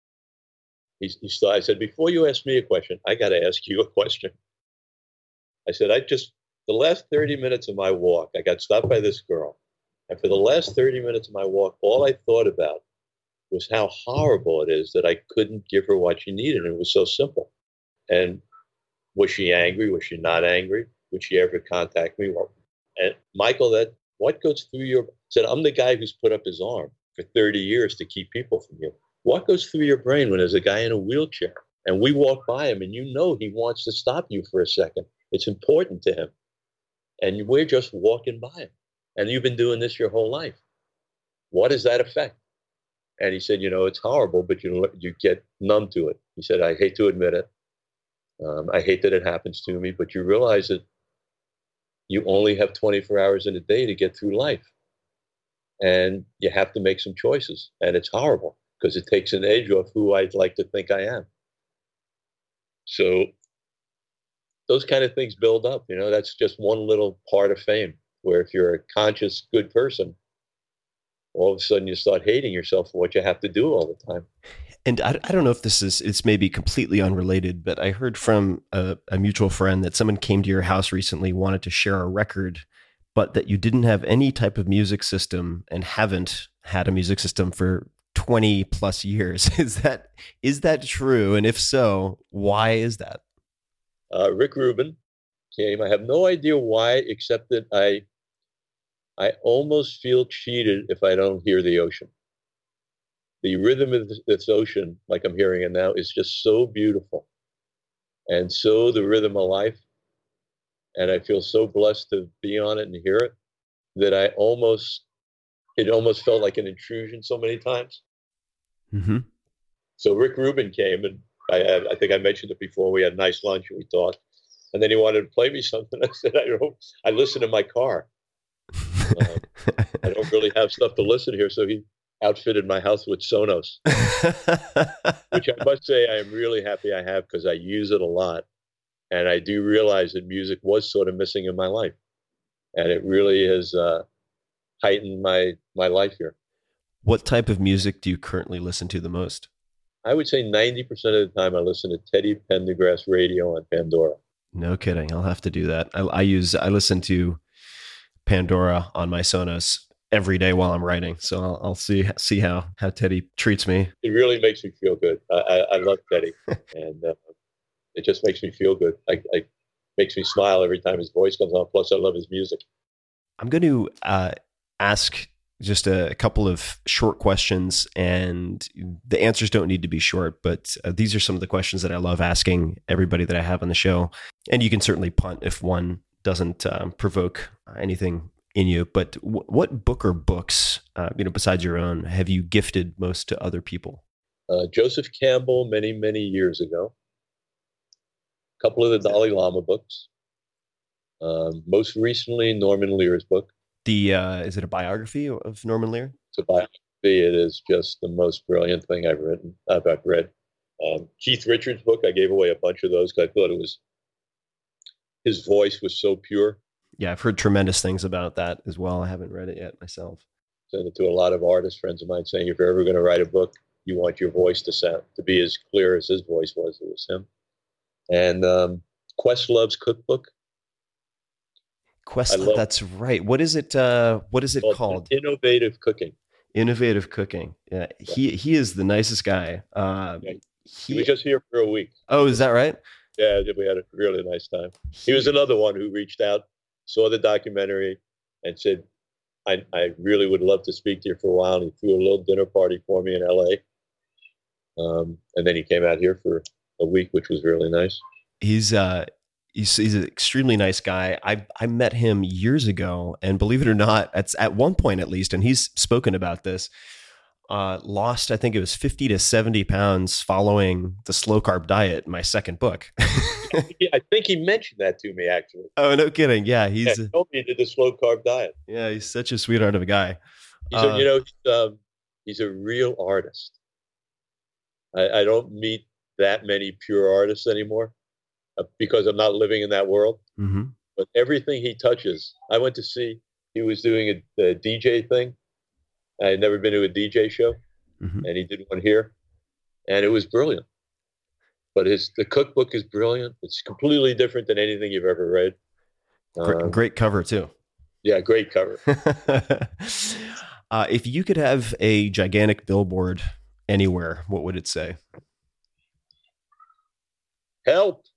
I said, before you ask me a question, I got to ask you a question. I said, the last 30 minutes of my walk, I got stopped by this girl. And for the last 30 minutes of my walk, all I thought about was how horrible it is that I couldn't give her what she needed. And it was so simple. And was she angry? Was she not angry? Would she ever contact me? And Michael, what goes through your, said, I'm the guy who's put up his arm for 30 years to keep people from you. What goes through your brain when there's a guy in a wheelchair and we walk by him and he wants to stop you for a second? It's important to him. And we're just walking by him. And you've been doing this your whole life. What does that affect? And he said, it's horrible, but you get numb to it. He said, I hate to admit it. I hate that it happens to me, but you realize that you only have 24 hours in a day to get through life. And you have to make some choices. And it's horrible because it takes an edge off who I'd like to think I am. So those kind of things build up. That's just one little part of fame, where if you're a conscious, good person, all of a sudden you start hating yourself for what you have to do all the time. And I don't know if it's maybe completely unrelated, but I heard from a mutual friend that someone came to your house recently, wanted to share a record, but that you didn't have any type of music system and haven't had a music system for 20 plus years. Is that true? And if so, why is that? Rick Rubin came. I have no idea why, except that I almost feel cheated if I don't hear the ocean. The rhythm of this ocean, like I'm hearing it now, is just so beautiful. And so the rhythm of life. And I feel so blessed to be on it and hear it that it almost felt like an intrusion so many times. Mm-hmm. So Rick Rubin came, and I think I mentioned it before. We had nice lunch and we talked. And then he wanted to play me something. I said, I listen in my car. I don't really have stuff to listen here. So he outfitted my house with Sonos, which I must say I am really happy I have, because I use it a lot. And I do realize that music was sort of missing in my life. And it really has heightened my life here. What type of music do you currently listen to the most? I would say 90% of the time I listen to Teddy Pendergrass radio on Pandora. No kidding. I'll have to do that. I listen to Pandora on my Sonos every day while I'm writing. So I'll see how Teddy treats me. It really makes me feel good. I love Teddy, and it just makes me feel good. Makes me smile every time his voice comes on. Plus, I love his music. I'm going to ask just a couple of short questions, and the answers don't need to be short, but these are some of the questions that I love asking everybody that I have on the show. And you can certainly punt if one doesn't provoke anything in you. But what book or books, besides your own, have you gifted most to other people? Joseph Campbell, many, many years ago. A couple of the Dalai Lama books. Most recently, Norman Lear's book. Is it a biography of Norman Lear? It's a biography. It is just the most brilliant thing I've read. Keith Richards' book, I gave away a bunch of those because I thought his voice was so pure. Yeah, I've heard tremendous things about that as well. I haven't read it yet myself. Sent it to a lot of artists, friends of mine, saying if you're ever going to write a book, you want your voice to be as clear as his voice was. It was him. And Questlove's cookbook. That's right. What is it? What is it called? Innovative Cooking. Innovative Cooking. Yeah, he is the nicest guy. He was just here for a week. Oh, is that right? Yeah, we had a really nice time. He was another one who reached out, saw the documentary, and said, I really would love to speak to you for a while. And he threw a little dinner party for me in LA. And then he came out here for a week, which was really nice. He's an extremely nice guy. I met him years ago, and believe it or not, at one point at least, and he's spoken about this, lost, I think it was 50 to 70 pounds following the slow carb diet in my second book. I think he mentioned that to me, actually. Oh, no kidding. Yeah. He told me he did the slow carb diet. Yeah. He's such a sweetheart of a guy. He's a real artist. I don't meet that many pure artists anymore because I'm not living in that world. Mm-hmm. But everything he touches, I went to see, he was doing a DJ thing. I had never been to a DJ show, and he did one here, and it was brilliant. But the cookbook is brilliant. It's completely different than anything you've ever read. Great cover too. Yeah, great cover. If you could have a gigantic billboard anywhere, what would it say? Help!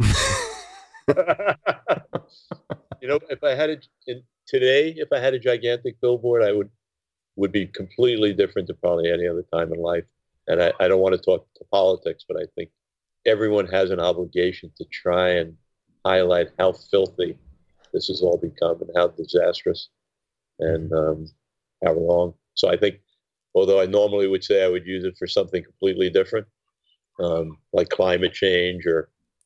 If I had a gigantic billboard, I would be completely different to probably any other time in life. And I don't want to talk to politics, but I think everyone has an obligation to try and highlight how filthy this has all become and how disastrous and how wrong. So I think, although I normally would say I would use it for something completely different, like climate change or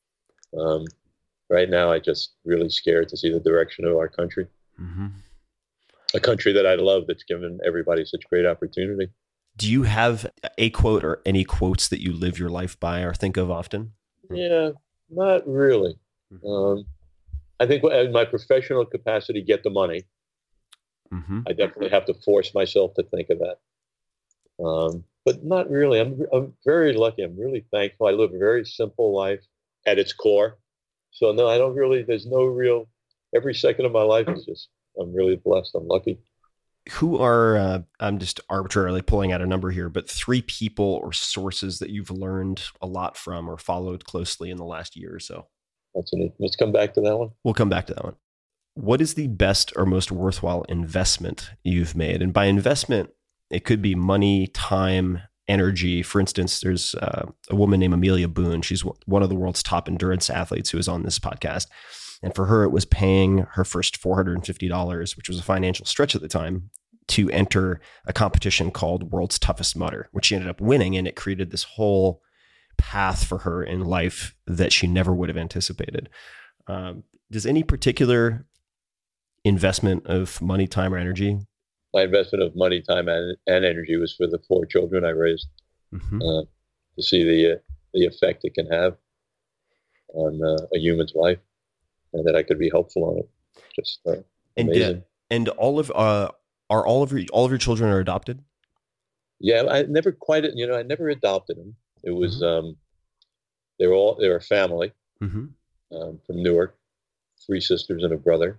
right now, I'm just really scared to see the direction of our country. Mm-hmm. A country that I love that's given everybody such great opportunity. Do you have a quote or any quotes that you live your life by or think of often? Yeah, not really. I think in my professional capacity, get the money. Mm-hmm. I definitely have to force myself to think of that. But not really. I'm very lucky. I'm really thankful. I live a very simple life at its core. So no, I don't really, there's no real, every second of my life is just, I'm really blessed. I'm lucky. Who are, I'm just arbitrarily pulling out a number here, but 3 people or sources that you've learned a lot from or followed closely in the last year or so? Let's come back to that one. We'll come back to that one. What is the best or most worthwhile investment you've made? And by investment, it could be money, time, energy. For instance, there's a woman named Amelia Boone. She's one of the world's top endurance athletes who is on this podcast. And for her, it was paying her first $450, which was a financial stretch at the time, to enter a competition called World's Toughest Mudder, which she ended up winning. And it created this whole path for her in life that she never would have anticipated. Does any particular investment of money, time, or energy? My investment of money, time, and energy was for the 4 children I raised, to see the effect it can have on a human's life, and that I could be helpful on it. Just amazing. And all of your children are adopted? Yeah, I never quite. I never adopted them. It was they were a family from Newark, 3 sisters and a brother.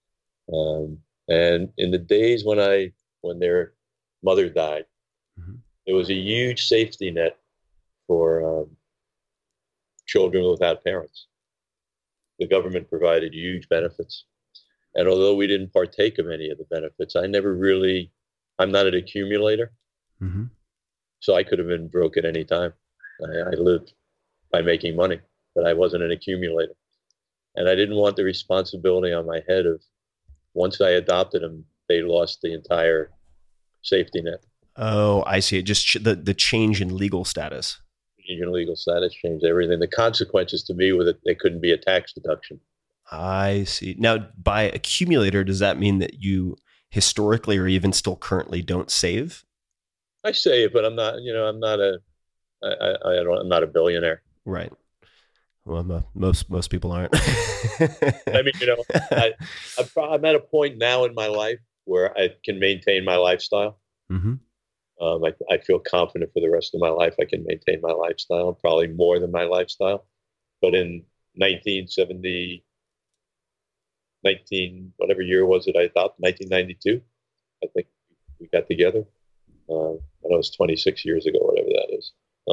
And in the days when their mother died, there was a huge safety net for children without parents. The government provided huge benefits. And although we didn't partake of any of the benefits, I'm not an accumulator. Mm-hmm. So I could have been broke at any time. I lived by making money, but I wasn't an accumulator. And I didn't want the responsibility on my head of, once I adopted them, they lost the entire safety net. Oh, I see. It just the change in legal status. Change in legal status changed everything. The consequences to me were that they couldn't be a tax deduction. I see. Now, by accumulator, does that mean that you historically or even still currently don't save? I save, but I'm not. I'm not a billionaire. Right. Well, most people aren't. I mean, I'm at a point now in my life where I can maintain my lifestyle. Mm-hmm. I feel confident for the rest of my life I can maintain my lifestyle, probably more than my lifestyle. But in whatever year was it? I thought 1992. I think we got together. I know it's 26 years ago, whatever that is.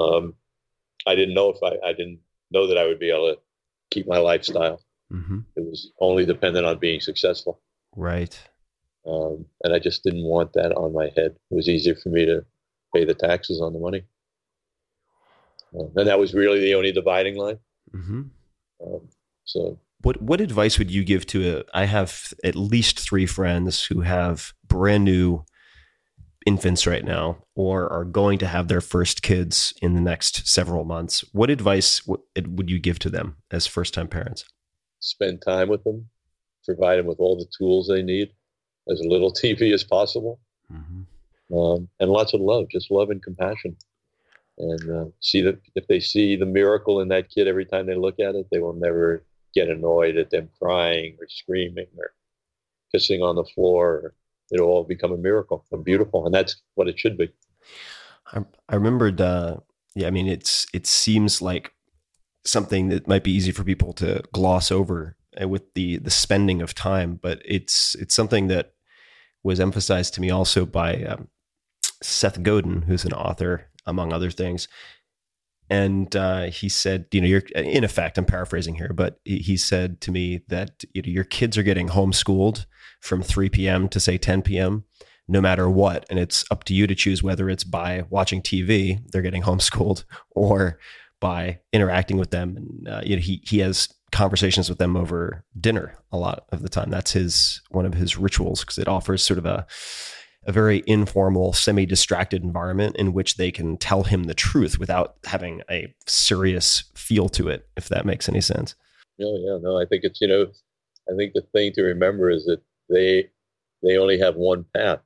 I didn't know I didn't know that I would be able to keep my lifestyle. Mm-hmm. It was only dependent on being successful. Right. And I just didn't want that on my head. It was easier for me to pay the taxes on the money. And that was really the only dividing line. Mm-hmm. So what advice would you give to I have at least 3 friends who have brand new infants right now, or are going to have their first kids in the next several months. What advice would you give to them as first-time parents? Spend time with them, provide them with all the tools they need, as little TV as possible, and lots of love, just love and compassion. And see that if they see the miracle in that kid every time they look at it, they will never get annoyed at them crying or screaming or pissing on the floor. It'll all become a miracle, a beautiful, and that's what it should be. I remembered, I mean, it seems like something that might be easy for people to gloss over with the spending of time, but it's something that was emphasized to me also by Seth Godin, who's an author, among other things. And he said, you're in effect, I'm paraphrasing here, but he said to me that your kids are getting homeschooled from 3 p.m. to say 10 p.m., no matter what. And it's up to you to choose whether it's by watching TV, they're getting homeschooled, or by interacting with them. And he has conversations with them over dinner a lot of the time. That's one of his rituals, because it offers sort of a very informal, semi-distracted environment in which they can tell him the truth without having a serious feel to it, if that makes any sense. No, I think it's, I think the thing to remember is that they only have one path.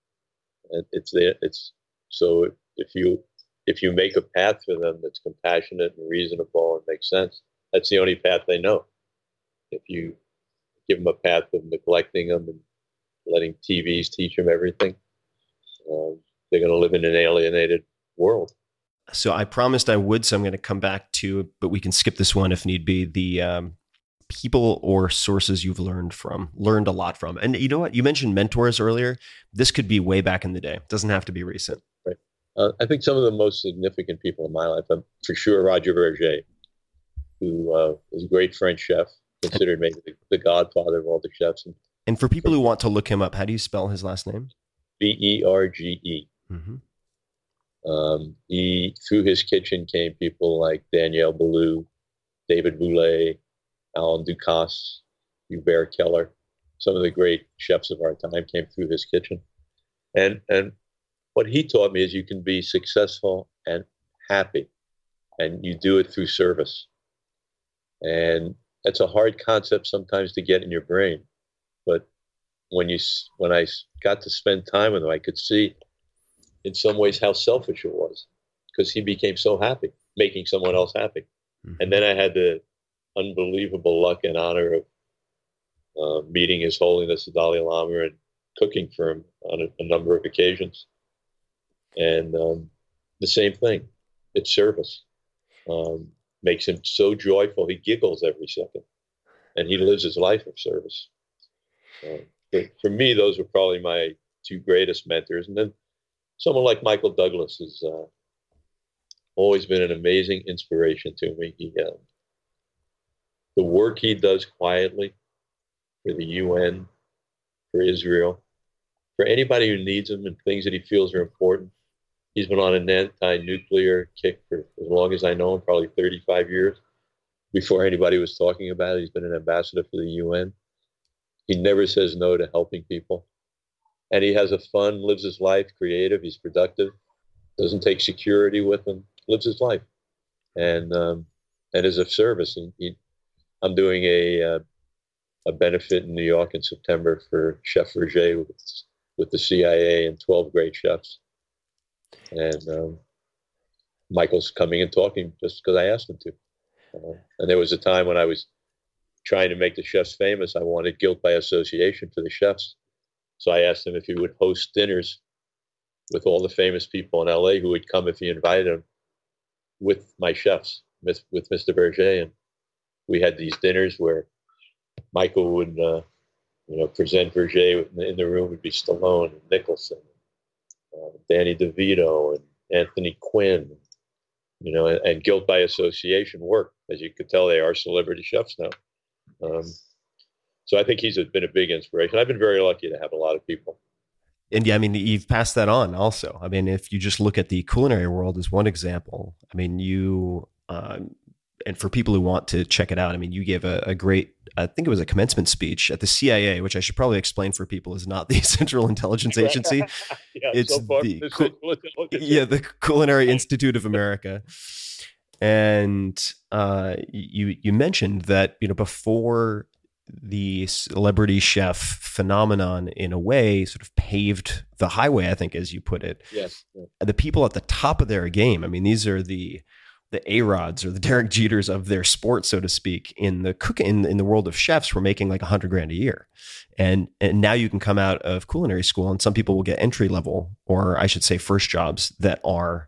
So if you make a path for them that's compassionate and reasonable and makes sense, that's the only path they know. If you give them a path of neglecting them and letting TVs teach them everything, they're going to live in an alienated world. So I promised I would, so I'm going to come back to, but we can skip this one if need be, the people or sources you've learned a lot from. And you know what? You mentioned mentors earlier. This could be way back in the day. It doesn't have to be recent. Right. I think some of the most significant people in my life, for sure, Roger Verger, who is a great French chef, considered maybe the godfather of all the chefs. And for people who want to look him up, how do you spell his last name? Verge. Mm-hmm. Through his kitchen came people like Daniel Boulou, David Boulay, Alan Ducasse, Hubert Keller. Some of the great chefs of our time came through his kitchen. And what he taught me is you can be successful and happy, and you do it through service. And that's a hard concept sometimes to get in your brain. But when I got to spend time with him, I could see in some ways how selfish it was, because he became so happy, making someone else happy. Mm-hmm. And then I had the unbelievable luck and honor of meeting His Holiness the Dalai Lama and cooking for him on a number of occasions. And the same thing, it's service. Makes him so joyful, he giggles every second. And he lives his life of service. For me, those were probably my 2 greatest mentors. And then someone like Michael Douglas has always been an amazing inspiration to me. The work he does quietly for the UN, for Israel, for anybody who needs him and things that he feels are important. He's been on an anti-nuclear kick for as long as I know him, probably 35 years. Before anybody was talking about it, he's been an ambassador for the UN. He never says no to helping people. And he has lives his life, creative, he's productive, doesn't take security with him, lives his life. And is of service. I'm doing a benefit in New York in September for Chef Verger with the CIA and 12 great chefs. And Michael's coming and talking just because I asked him to. And there was a time when I was trying to make the chefs famous. I wanted guilt by association for the chefs. So I asked him if he would host dinners with all the famous people in LA who would come if he invited them with my chefs, with Mr. Verger. And we had these dinners where Michael would, present Verger. In the room would be Stallone and Nicholson, Danny DeVito and Anthony Quinn, and Guilt by Association work. As you could tell, they are celebrity chefs now. So I think he's been a big inspiration. I've been very lucky to have a lot of people. And yeah, I mean, you've passed that on also. I mean, if you just look at the culinary world as one example, I mean, you, and for people who want to check it out, I mean, you gave a great, I think it was a commencement speech at the CIA, which I should probably explain for people is not the Central Intelligence Agency. It's the Culinary Institute of America. And you mentioned that, before the celebrity chef phenomenon in a way sort of paved the highway, I think, as you put it. Yes. The people at the top of their game. I mean, these are the A-Rods or the Derek Jeters of their sport, so to speak, in the world of chefs were making like $100,000 a year. And now you can come out of culinary school and some people will get entry level, or I should say first jobs that are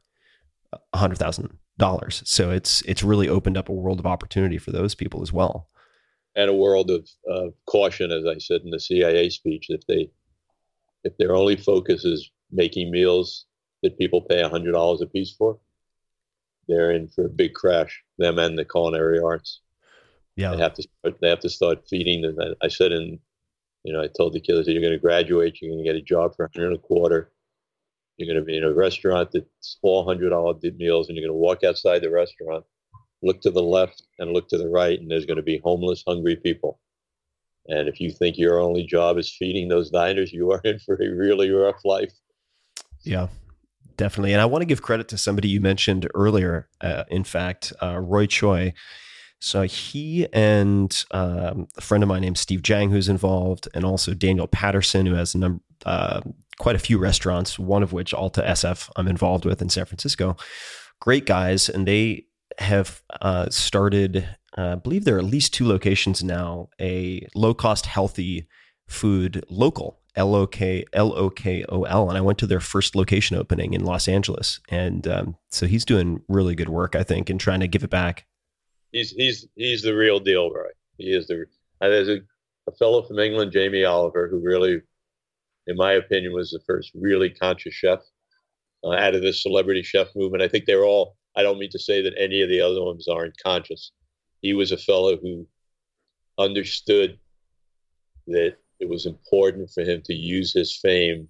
$100,000. So it's really opened up a world of opportunity for those people as well. And a world of caution, as I said in the CIA speech, if their only focus is making meals that people pay $100 a piece for, they're in for a big crash. Them and the culinary arts. Yeah, they have to start feeding them. I said I told the kids that you're going to graduate, you're going to get a job for $125. You're going to be in a restaurant that's all $100 meals, and you're going to walk outside the restaurant, look to the left and look to the right, and there's going to be homeless, hungry people. And if you think your only job is feeding those diners, you are in for a really rough life. Yeah, definitely. And I want to give credit to somebody you mentioned earlier, in fact, Roy Choi. So he and a friend of mine named Steve Jang, who's involved, and also Daniel Patterson, who has quite a few restaurants, one of which, Alta SF, I'm involved with in San Francisco. Great guys. And they have started, I believe there are at least 2 locations now, a low-cost, healthy food local, LOKOL. And I went to their first location opening in Los Angeles. And so he's doing really good work, I think, in trying to give it back. He's the real deal, right? He is there's a fellow from England, Jamie Oliver, who really, in my opinion, was the first really conscious chef out of this celebrity chef movement. I think they're all, I don't mean to say that any of the other ones aren't conscious. He was a fellow who understood that it was important for him to use his fame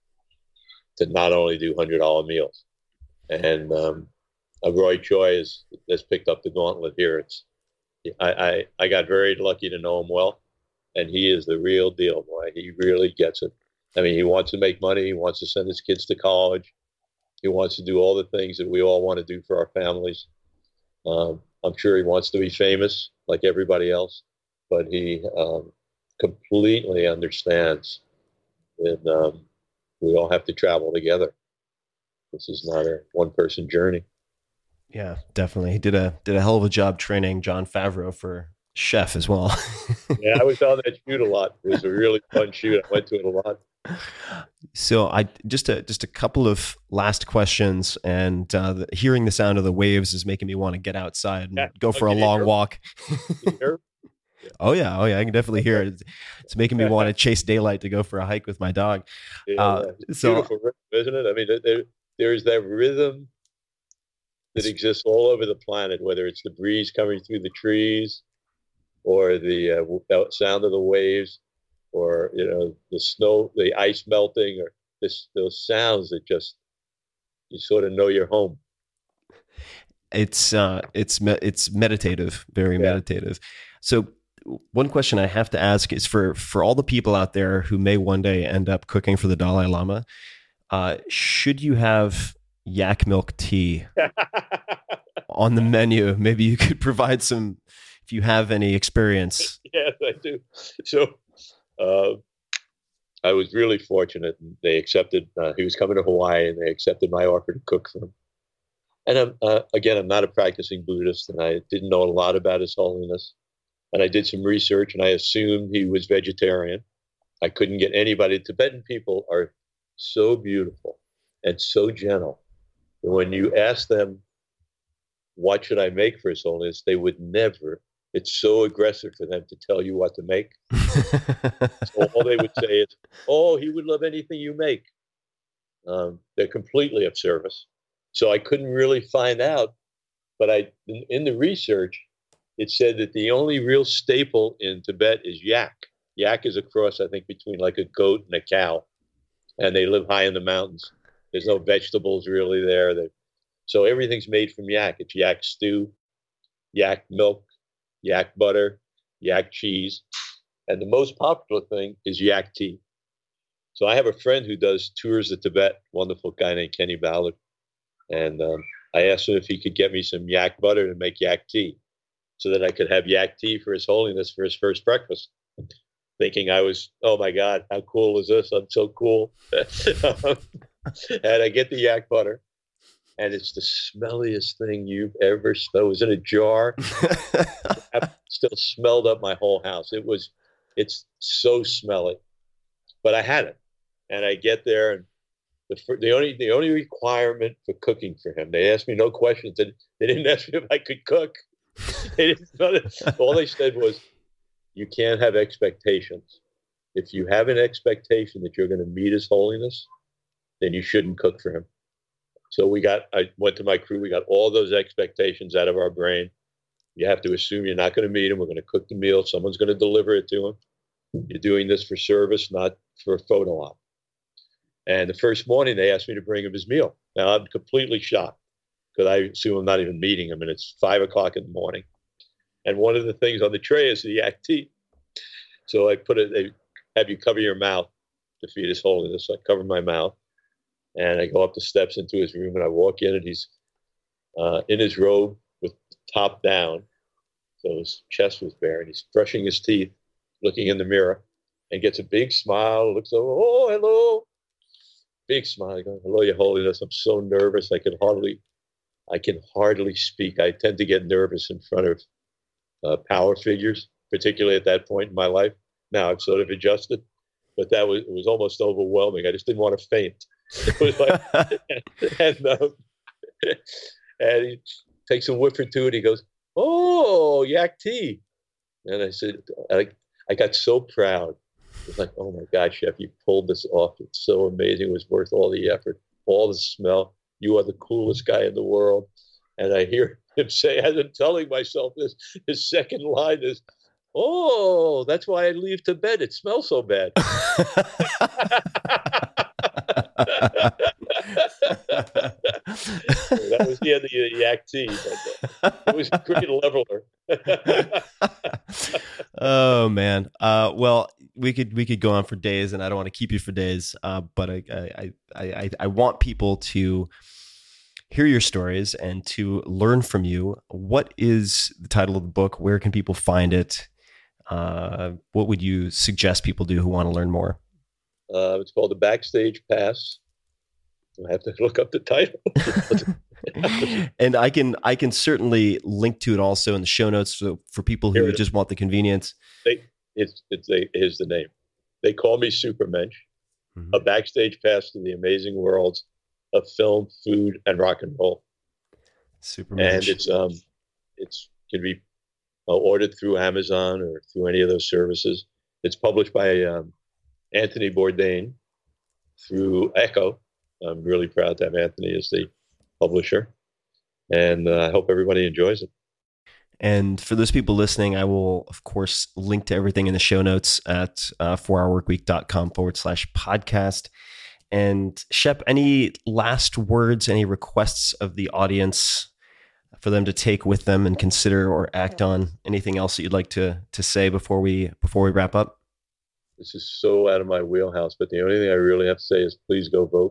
to not only do $100 meals. And Roy Choi has picked up the gauntlet here. I got very lucky to know him well, and he is the real deal, boy. He really gets it. I mean, he wants to make money. He wants to send his kids to college. He wants to do all the things that we all want to do for our families. I'm sure he wants to be famous like everybody else, but he completely understands that we all have to travel together. This is not a one-person journey. Yeah, definitely. He did a hell of a job training Jon Favreau for chef as well. Yeah, I was on that shoot a lot. It was a really fun shoot. I went to it a lot. So I just a couple of last questions, and hearing the sound of the waves is making me want to get outside and go for a long walk. Oh yeah, I can definitely hear it. It's making me want to chase daylight to go for a hike with my dog. It's beautiful, isn't it? I mean, there's that rhythm that exists all over the planet, whether it's the breeze coming through the trees, or the sound of the waves, or the snow, the ice melting, or those sounds that just you sort of know you're home. It's meditative, very meditative. So one question I have to ask is for all the people out there who may one day end up cooking for the Dalai Lama, should you have yak milk tea on the menu? Maybe you could provide some, if you have any experience. Yes, I do. So I was really fortunate. They accepted, he was coming to Hawaii, and they accepted my offer to cook for him. And I'm not a practicing Buddhist, and I didn't know a lot about His Holiness. And I did some research, and I assumed he was vegetarian. I couldn't get anybody. Tibetan people are so beautiful and so gentle. When you ask them, what should I make for His Holiness, they would never it's so aggressive for them to tell you what to make. So all they would say is, "Oh, he would love anything you make." They're completely of service. So I couldn't really find out, but in the research, it said that the only real staple in Tibet is yak. Yak is a cross, I think, between like a goat and a cow, and they live high in the mountains. There's no vegetables really there. So everything's made from yak. It's yak stew, yak milk, yak butter, yak cheese, and the most popular thing is yak tea. So I have a friend who does tours of Tibet, wonderful guy named Kenny Ballard, and I asked him if he could get me some yak butter to make yak tea so that I could have yak tea for His Holiness for his first breakfast, thinking I was, oh my God, how cool is this? I'm so cool. And I get the yak butter, and it's the smelliest thing you've ever smelled. It was in a jar. Still smelled up my whole house. It's so smelly, but I had it, and I get there, and the only requirement for cooking for him, they asked me no questions, and they didn't ask me if I could cook. All they said was, you can't have expectations. If you have an expectation that you're going to meet His Holiness, then you shouldn't cook for him. So I went to my crew. We got all those expectations out of our brain. You have to assume you're not going to meet him. We're going to cook the meal. Someone's going to deliver it to him. You're doing this for service, not for a photo op. And the first morning, they asked me to bring him his meal. Now, I'm completely shocked because I assume I'm not even meeting him, and it's 5 o'clock in the morning. And one of the things on the tray is the yak tea. So they have you cover your mouth to feed His Holiness. So I cover my mouth, and I go up the steps into his room, and I walk in, and he's in his robe with the top down. So his chest was bare, and he's brushing his teeth, looking in the mirror, and gets a big smile, looks over, oh, hello. Big smile. I go, hello, Your Holiness. I'm so nervous. I can hardly speak. I tend to get nervous in front of power figures, particularly at that point in my life. Now I've sort of adjusted, but it was almost overwhelming. I just didn't want to faint. It was like, and he takes a whiff or two, and he goes, "Oh, yak tea." And I said, I got so proud. It was like, oh my God, Chef, you pulled this off. It's so amazing. It was worth all the effort, all the smell. You are the coolest guy in the world. And I hear him say, as I'm telling myself this, his second line is, "Oh, that's why I leave Tibet. It smells so bad." That was the end of the yak tea. But it was a great leveler. Oh man. Well, we could go on for days, and I don't want to keep you for days. But I want people to hear your stories and to learn from you. What is the title of the book? Where can people find it? What would you suggest people do who want to learn more? It's called The Backstage Pass. I have to look up the title. And I can certainly link to it also in the show notes for people who just want the convenience. Here's the name. They call me Supermensch. Mm-hmm. A backstage pass to the amazing worlds of film, food, and rock and roll. Supermensch. And it's can be ordered through Amazon or through any of those services. It's published by Anthony Bourdain through Echo. I'm really proud to have Anthony as the publisher, and I hope everybody enjoys it. And for those people listening, I will, of course, link to everything in the show notes at 4hourworkweek.com/podcast. And Shep, any last words, any requests of the audience for them to take with them and consider or act on? Anything else that you'd like to say before we wrap up? This is so out of my wheelhouse, but the only thing I really have to say is please go vote.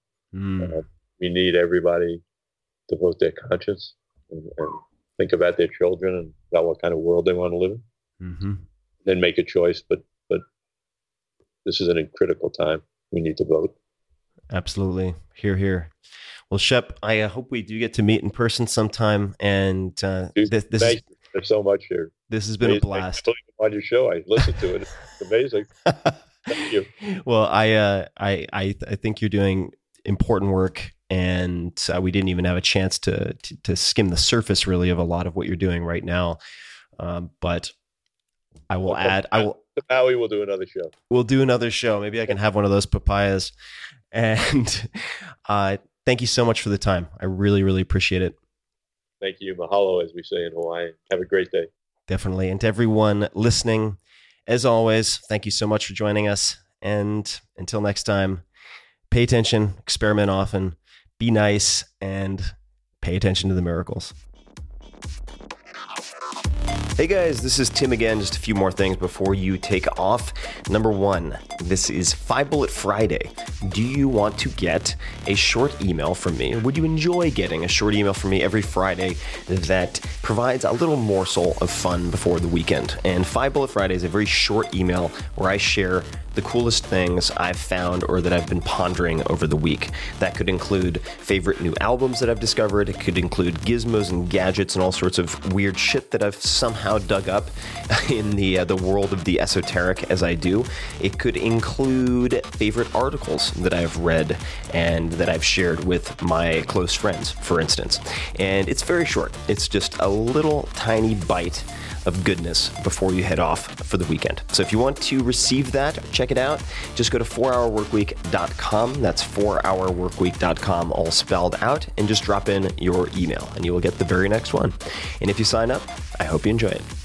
We need everybody to vote their conscience and think about their children and about what kind of world they want to live in. Mm-hmm. Then make a choice. But this is a critical time. We need to vote. Absolutely. Hear, hear. Well, Shep, I hope we do get to meet in person sometime. And thank you so much here. This has been a blast. On your show, I listened to it. It's amazing. Thank you. Well, I think you're doing important work, and we didn't even have a chance to skim the surface really of a lot of what you're doing right now. But I will add. Maui will do another show. We'll do another show. Maybe I can have one of those papayas. And thank you so much for the time. I really, really appreciate it. Thank you. Mahalo, as we say in Hawaii. Have a great day. Definitely. And to everyone listening, as always, thank you so much for joining us. And until next time, pay attention, experiment often, be nice, and pay attention to the miracles. Hey guys, this is Tim again. Just a few more things before you take off. Number one, this is 5 Bullet Friday. Do you want to get a short email from me? Would you enjoy getting a short email from me every Friday that provides a little morsel of fun before the weekend? And 5 Bullet Friday is a very short email where I share the coolest things I've found or that I've been pondering over the week. That could include favorite new albums that I've discovered. It could include gizmos and gadgets and all sorts of weird shit that I've somehow dug up in the world of the esoteric as I do. It could include favorite articles that I've read and that I've shared with my close friends, for instance. And it's very short. It's just a little tiny bite of goodness before you head off for the weekend. So if you want to receive that, check it out. Just go to 4hourworkweek.com. That's 4hourworkweek.com, all spelled out, and just drop in your email and you will get the very next one. And if you sign up, I hope you enjoy it.